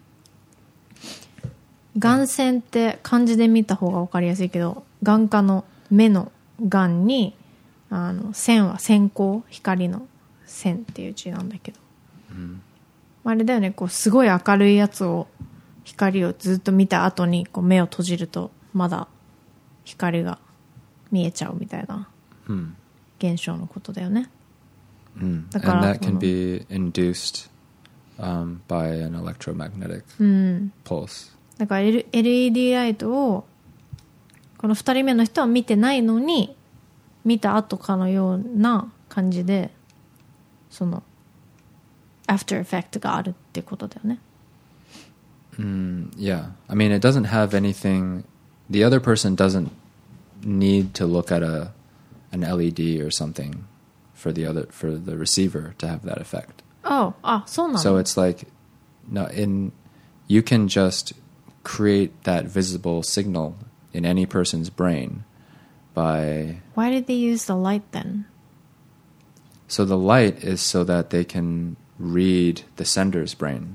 眼線って漢字で見た方が分かりやすいけど、眼科の目の眼に線は線光、光の線っていう字なんだけど、 あれだよね、こうすごい明るいやつを光をずっと見た後にこう目を閉じるとまだ光が見えちゃうみたいな現象のことだよね。だから And that can be induced by an electromagnetic pulse. だから LED ライトをこの2人目の人は見てないのに見た後かのような感じでその after effect があるってことだよね。 Yeah. I mean, it doesn't have anything. The other person doesn't need to look at an LED or something for the receiver to have that effect. Oh, そうなの? So it's like, no, you can just create that visible signal in any person's brain by. Why did they use the light then? So the light is so that they can read the sender's brain.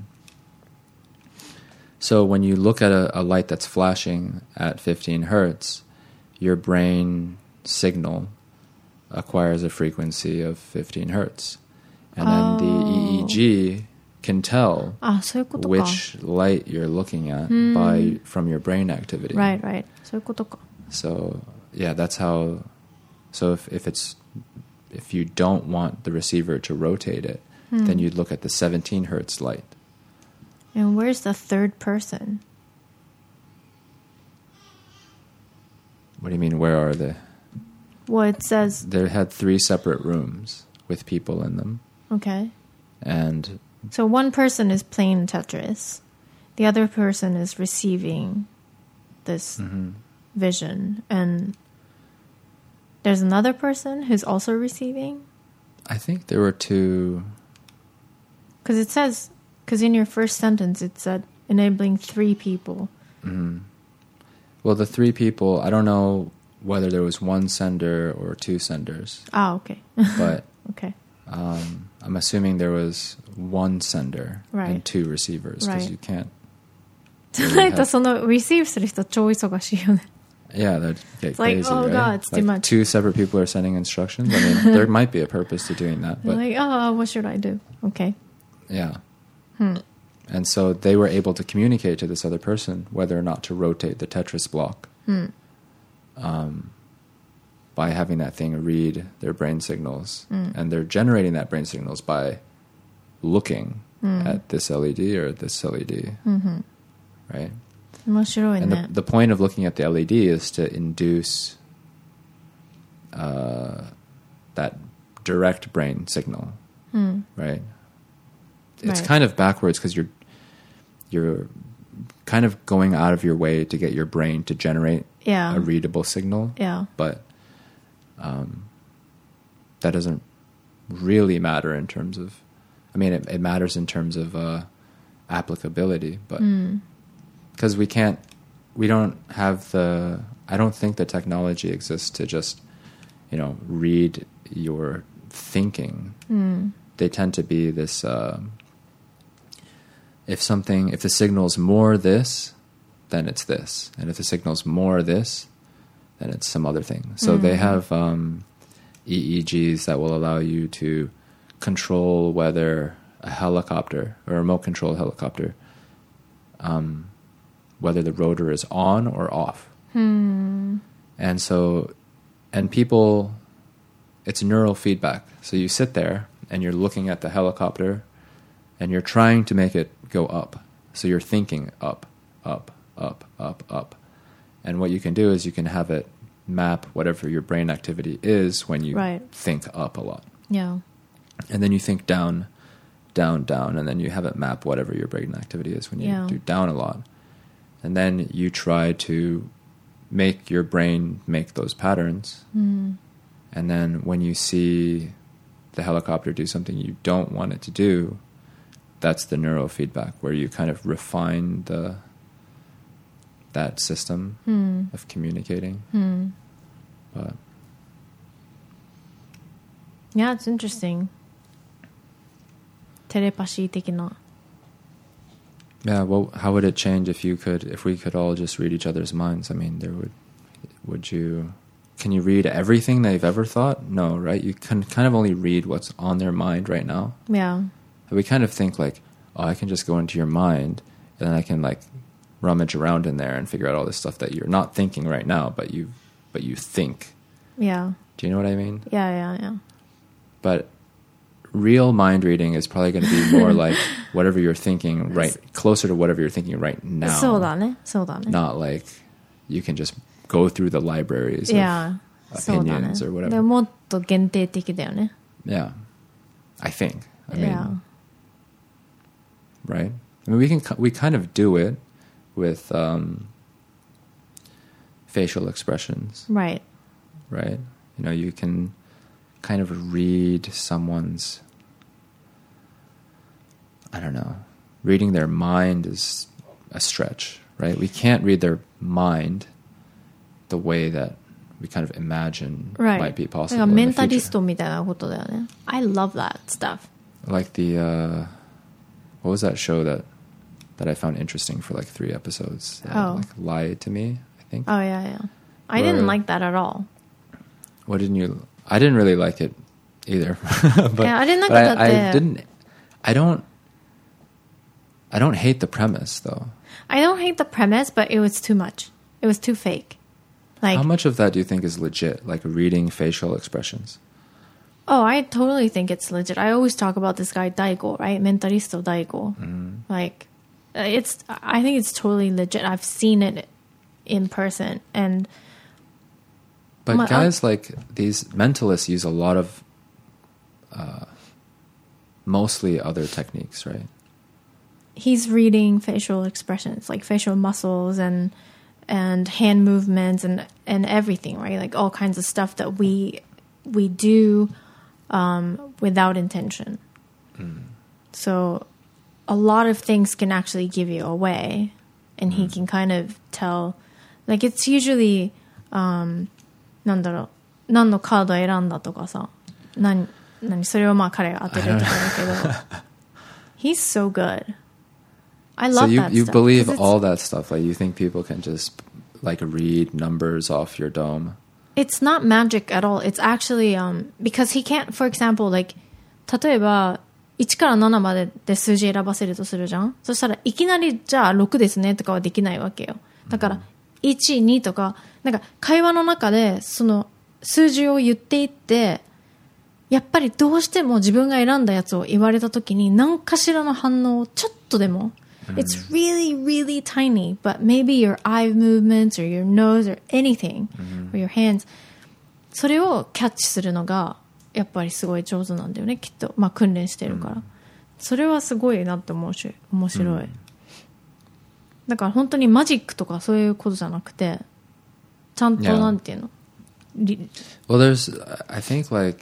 So when you look at a light that's flashing at 15 hertz, your brain signal acquires a frequency of 15 hertz. And then the EEG can tell そういうことか。 which light you're looking at from your brain activity. Right, right. そういうことか。 So, yeah, that's how... So if you don't want the receiver to rotate it, then you'd look at the 17 hertz light. And where's the third person? What do you mean, where are they? Well, it says... They had 3 separate rooms with people in them. Okay. And... So one person is playing Tetris. The other person is receiving this vision. And there's another person who's also receiving? I think there were 2... Because it says... Because in your first sentence it said enabling 3 people. Well, the 3 people, I don't know whether there was 1 sender or 2 senders. Okay. But okay. I'm assuming there was 1 sender and 2 receivers because you can't. その receive する人超忙しいよね。 Yeah, they'd get It's like, crazy, oh right? God, it's too much. 2 separate people are sending instructions. I mean, there might be a purpose to doing that, but like, what should I do? Okay. yeah. And so they were able to communicate to this other person whether or not to rotate the Tetris block by having that thing read their brain signals. And they're generating that brain signals by looking at this LED or this LED. Right? 面白い And ね。 the point of looking at the LED is to induce that direct brain signal. Right? It's kind of backwards because you're kind of going out of your way to get your brain to generate a readable signal. Yeah. But that doesn't really matter in terms of... I mean, it matters in terms of applicability, but... Because we don't have the... I don't think the technology exists to just, read your thinking. They tend to be this... If the signal's more this, then it's this. And if the signal's more this, then it's some other thing. So they have EEGs that will allow you to control whether a helicopter, or a remote control helicopter, whether the rotor is on or off. And people, it's neural feedback. So you sit there and you're looking at the helicopter and you're trying to make it go up. So you're thinking up, up, up, up, up. And what you can do is you can have it map whatever your brain activity is when you think up a lot. Yeah. And then you think down, down, down, and then you have it map whatever your brain activity is when you do down a lot. And then you try to make your brain make those patterns. And then when you see the helicopter do something you don't want it to do, that's the neurofeedback, where you kind of refine that system of communicating. But yeah, it's interesting. テレパシー的な。 Yeah, well, how would it change if we could all just read each other's minds? I mean, can you read everything they've ever thought? No, right? You can kind of only read what's on their mind right now. Yeah. We kind of think like, oh, I can just go into your mind and then I can like rummage around in there and figure out all this stuff that you're not thinking right now, but you think. Yeah. Do you know what I mean? Yeah. But real mind reading is probably going to be more like whatever you're thinking closer to whatever you're thinking right now. そうだね。 Not like you can just go through the libraries of opinions or whatever. でもっと限定的だよね。 Yeah. I think. I mean, Yeah. right? I mean, we kind of do it with facial expressions. Right. Right? You know, you can kind of read someone's, I don't know, reading their mind is a stretch, right? We can't read their mind the way that we kind of imagine might be possible in the future. メンタリストみたいなことだよね。I love that stuff. Like what was that show that I found interesting for like 3 episodes? Like Lie to Me, I think. Oh, yeah. I didn't like that at all. What didn't you? I didn't really like it either. But, I didn't like that. I don't hate the premise though. I don't hate the premise, but it was too much. It was too fake. Like, how much of that do you think is legit? Like reading facial expressions? Oh, I totally think it's legit. I always talk about this guy Daigo, right? Mentalisto Daigo. Like, I think it's totally legit. I've seen it in person, but guys like these mentalists use a lot of mostly other techniques, right? He's reading facial expressions, like facial muscles and hand movements and everything, right? Like all kinds of stuff that we do without intention. So a lot of things can actually give you away, and he can kind of tell. Like it's usually なんだろう、何のカード選んだとかさ、何それをまあ彼が当てるとかだけど、he's so good. I love that stuff. So you believe all that stuff? Like you think people can just like read numbers off your dome? It's not magic at all. It's actually because he can't. For example, like 例えば1から7までで数字選ばせるとするじゃん。そしたらいきなりじゃあ6ですねとかはできないわけよ。だから1、2とかなんか会話の中でその数字を言っていって、やっぱりどうしても自分が選んだやつを言われたときに何かしらの反応をちょっとでも。It's really, really tiny, but maybe your eye movements or your nose or anything, or your hands, それをキャッチするのがやっぱりすごい上手なんだよね、きっと。まあ訓練してるから。それはすごいなって思うし、面白い。だから本当にマジックとかそういうことじゃなくて、ちゃんとなんていうの。 Well, there's, I think like,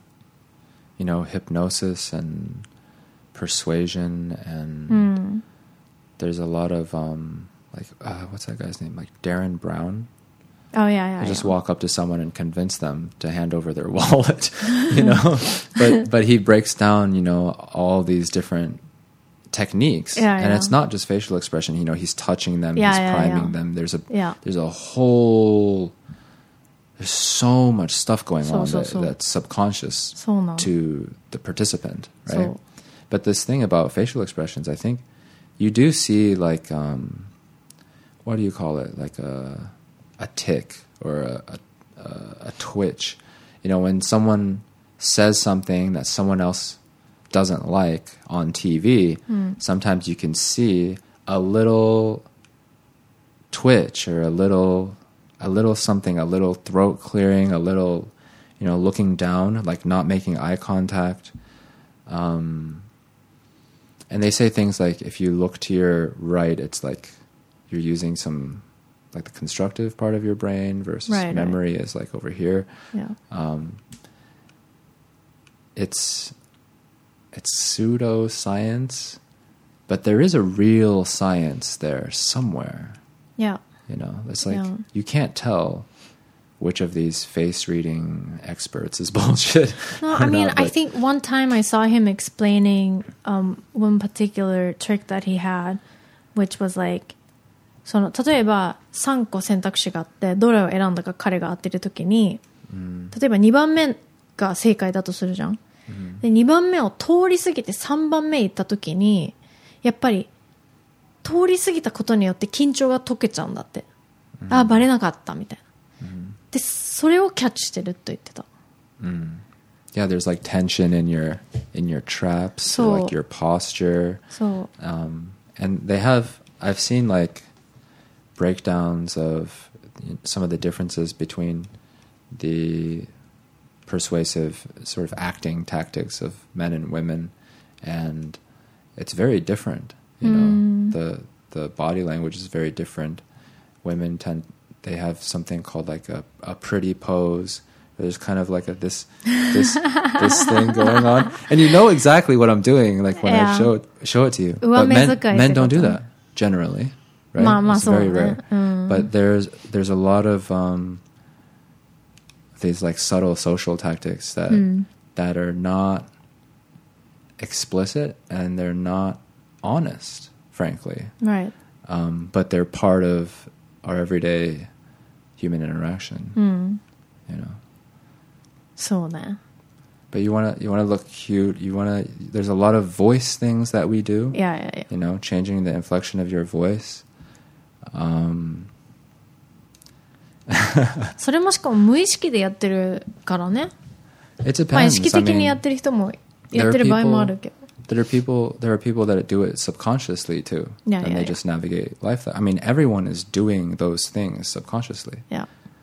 you know, hypnosis and persuasion and there's a lot of like what's that guy's name, like Darren Brown. Oh yeah. You just walk up to someone and convince them to hand over their wallet, you know. but he breaks down, you know, all these different techniques, and it's not just facial expression. You know, he's touching them, he's priming them. There's a whole, there's so much stuff going on that's subconscious to the participant, right? But this thing about facial expressions, I think you do see like what do you call it? Like a tick or a twitch. You know, when someone says something that someone else doesn't like on TV, sometimes you can see a little twitch or a little something, a little throat clearing, a little, you know, looking down, like not making eye contact. And they say things like, if you look to your right, it's like you're using some, like the constructive part of your brain versus memory is like over here. Yeah. It's pseudoscience, but there is a real science there somewhere. Yeah. You know, it's like you can't tell which of these face reading experts is bullshit. No, I mean, I think one time I saw him explaining one particular trick that he had, which was like, その例えば3個選択肢があってどれを選んだか彼が当てるときに、例えば2番目が正解だとするじゃん。 で、2番目を通り過ぎて3番目行った時に、やっぱり、通り過ぎたことによって緊張が解けちゃうんだって。あ、バレなかったみたいな。で、それをキャッチしてると言ってた。 Yeah, there's like tension in your traps, or like your posture. そう。 And I've seen like breakdowns of some of the differences between the persuasive sort of acting tactics of men and women, and it's very different. You know, the body language is very different. Women they have something called like a pretty pose. There's kind of like this thing going on, and you know exactly what I'm doing, like when I show it to you. But men don't do that generally, right? It's very rare. But there's a lot of these like subtle social tactics that are not explicit and they're not honest, frankly. Right. But they're part of our everyday human interaction. You know. そうね。 But you wanna look cute. There's a lot of voice things that we do. Yeah. You know, changing the inflection of your voice. それもしかも無意識でやってるからね。 It depends. まあ意識的にやってる人もやってる場合もあるけど。 There are people that do it subconsciously too. Yeah, and they just navigate life. I mean, everyone is doing those things subconsciously. Yeah.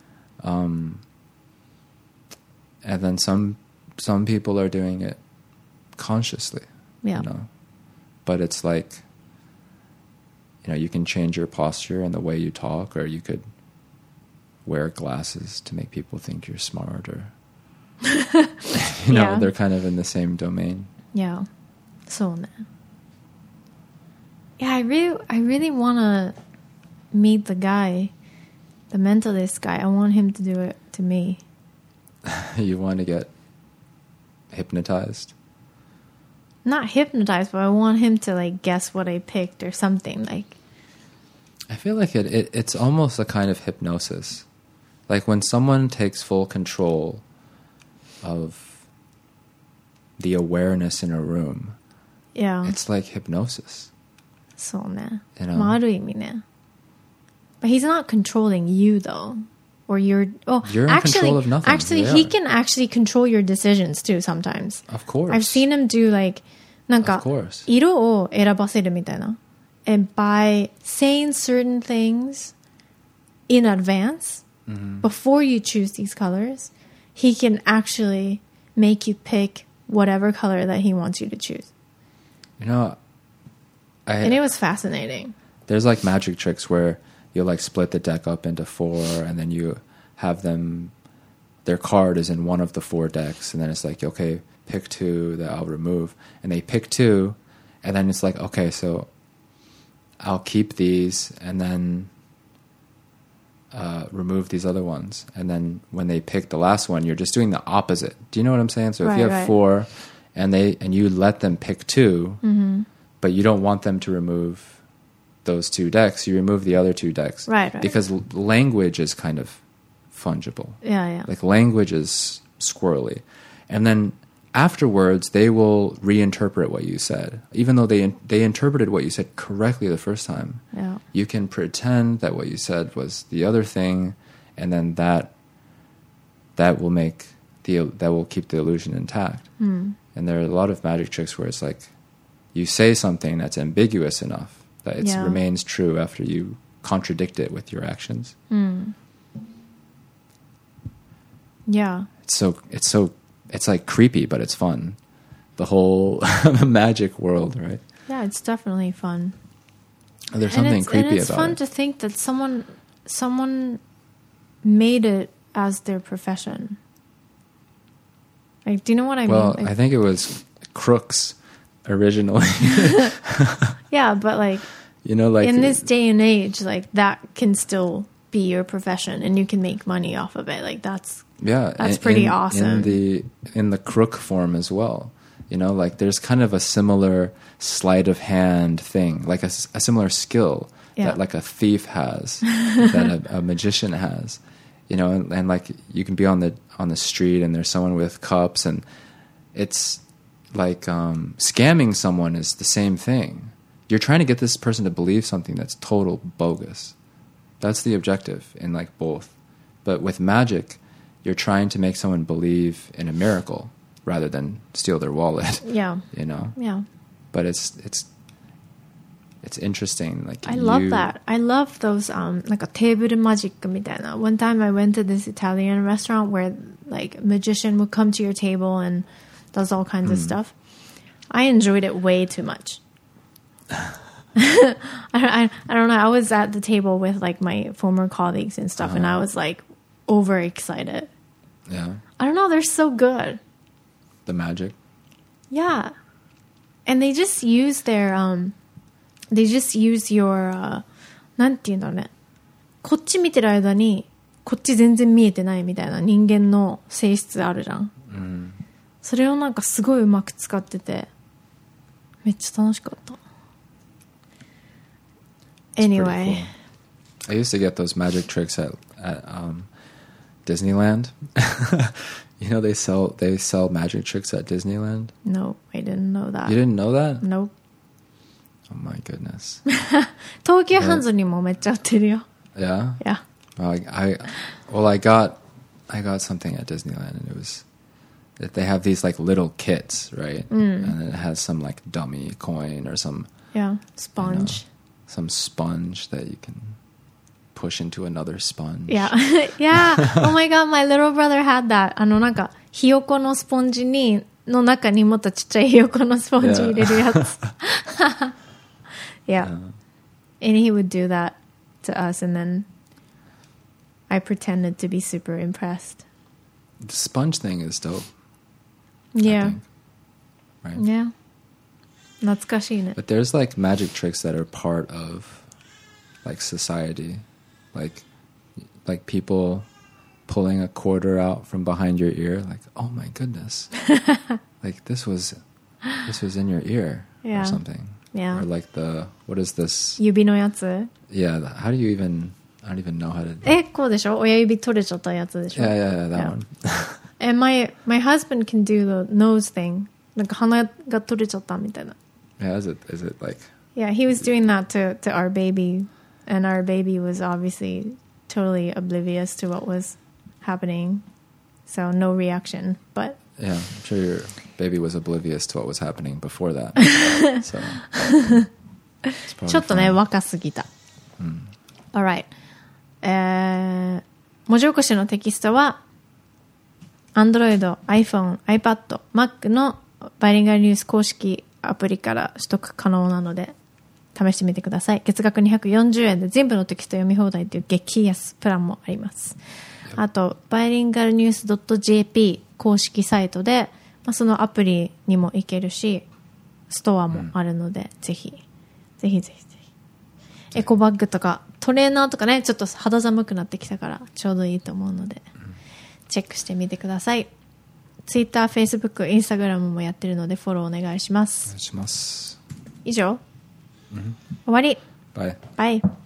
And then some people are doing it consciously. Yeah. You know? But it's like, you know, you can change your posture and the way you talk, or you could wear glasses to make people think you're smart, or you know, they're kind of in the same domain. Yeah. そうね。Yeah, I really want to meet the guy, the mentalist guy. I want him to do it to me. You want to get hypnotized? Not hypnotized, but I want him to like guess what I picked or something. Like, I feel like it's almost a kind of hypnosis. Like when someone takes full control of the awareness in a room, yeah, it's like hypnosis. そうね。 You know? まあある意味ね。But he's not controlling you though. Or you're in control of nothing. Actually, he can actually control your decisions too sometimes. Of course. I've seen him do like なんか Of course. 色を選ばせるみたいな。And by saying certain things in advance, before you choose these colors, he can actually make you pick whatever color that he wants you to choose. You know, and it was fascinating. There's like magic tricks where you'll like split the deck up into 4, and then you have them, their card is in one of the 4 decks, and then it's like, okay, pick 2 that I'll remove. And they pick 2, and then it's like, okay, so I'll keep these and then remove these other ones. And then when they pick the last one, you're just doing the opposite. Do you know what I'm saying? So if you have 4 and you let them pick 2, but you don't want them to remove those 2 decks, you remove the other 2 decks. Right. Because language is kind of fungible. Yeah. Like language is squirrely. And then afterwards, they will reinterpret what you said. Even though they interpreted what you said correctly the first time, you can pretend that what you said was the other thing, and then that will keep the illusion intact. And there are a lot of magic tricks where it's like you say something that's ambiguous enough that it remains true after you contradict it with your actions. Yeah. It's like creepy, but it's fun. The whole magic world, right? Yeah, it's definitely fun. There's something creepy about it. And it's fun to think that someone made it as their profession. Like, do you know what I mean? Well, Like, I think it was crooks originally. Yeah, but like, you know, like in this day and age, like that can still be your profession, and you can make money off of it. Like that's pretty awesome. In the crook form as well. You know, like there's kind of a similar sleight of hand thing, like a similar skill that like a thief has, that a magician has. You know, and like you can be on the street and there's someone with cups, and it's scamming someone is the same thing. You're trying to get this person to believe something that's total bogus. That's the objective in like both. But with magic, you're trying to make someone believe in a miracle rather than steal their wallet. Yeah. You know? Yeah. But it's interesting. Like I love that. I love those like a table magic みたいな. One time I went to this Italian restaurant where like a magician would come to your table and does all kinds of stuff. I enjoyed it way too much. I don't know. I was at the table with like my former colleagues and stuff, and I was like overexcited. Yeah. I don't know. They're so good. The magic. Yeah, and they just use their they just use your なんていうんだろうね。こっち見てる間にこっち全然見えてないみたいな人間の性質あるじゃん。それをなんかすごいうまく使っててめっちゃ楽しかった。Anyway, cool. I used to get those magic tricks at Disneyland. You know they sell magic tricks at Disneyland? No, I didn't know that. You didn't know that? Nope. Oh my goodness. 東急ハンズにもめっちゃ売ってるよ。 Yeah? Yeah. I got something at Disneyland, and it was they have these like little kits, right? And it has some like dummy coin or some sponge. You know, some sponge that you can push into another sponge. Yeah. Yeah. Oh my god, my little brother had that. なんかひよこのスポンジの中にもっとちっちゃいひよこのスポンジ入れるやつ。Yeah. And he would do that to us, and then I pretended to be super impressed. The sponge thing is dope. Yeah. I think. Right? Yeah. 懐かしいね。 But there's like magic tricks that are part of like society. Like people pulling a quarter out from behind your ear. Like, oh my goodness. Like this was in your ear or something. Yeah. Or like what is this? 指のやつ Yeah. How do you even, I don't even know how to. こうでしょ親指取れちゃったやつでしょ Yeah, that one. And my husband can do the nose thing. なんか鼻が取れちゃったみたいな Yeah, is it like... Yeah, he was doing that to our baby. And our baby was obviously totally oblivious to what was happening. So no reaction. But Yeah, I'm sure your baby was oblivious to what was happening before that. So, it's probably ちょっとね、 fine. 若すぎた。Alright. 文字起こしのテキストは Android、iPhone、iPad、Mac のバイリンガルニュース公式アプリから取得可能なので試してみてください。月額240円で全部のテキスト読み放題という激安プランもあります。あと、バイリンガルニュース .jp 公式サイトで、そのアプリにも行けるし、ストアもあるので、ぜひ。エコバッグとか、トレーナーとかね、ちょっと肌寒くなってきたからちょうどいいと思うので、チェックしてみてください。Twitter、Facebook、Instagram もやってるのでフォローお願いします。 お願いします。 以上、終わり。 Bye. Bye.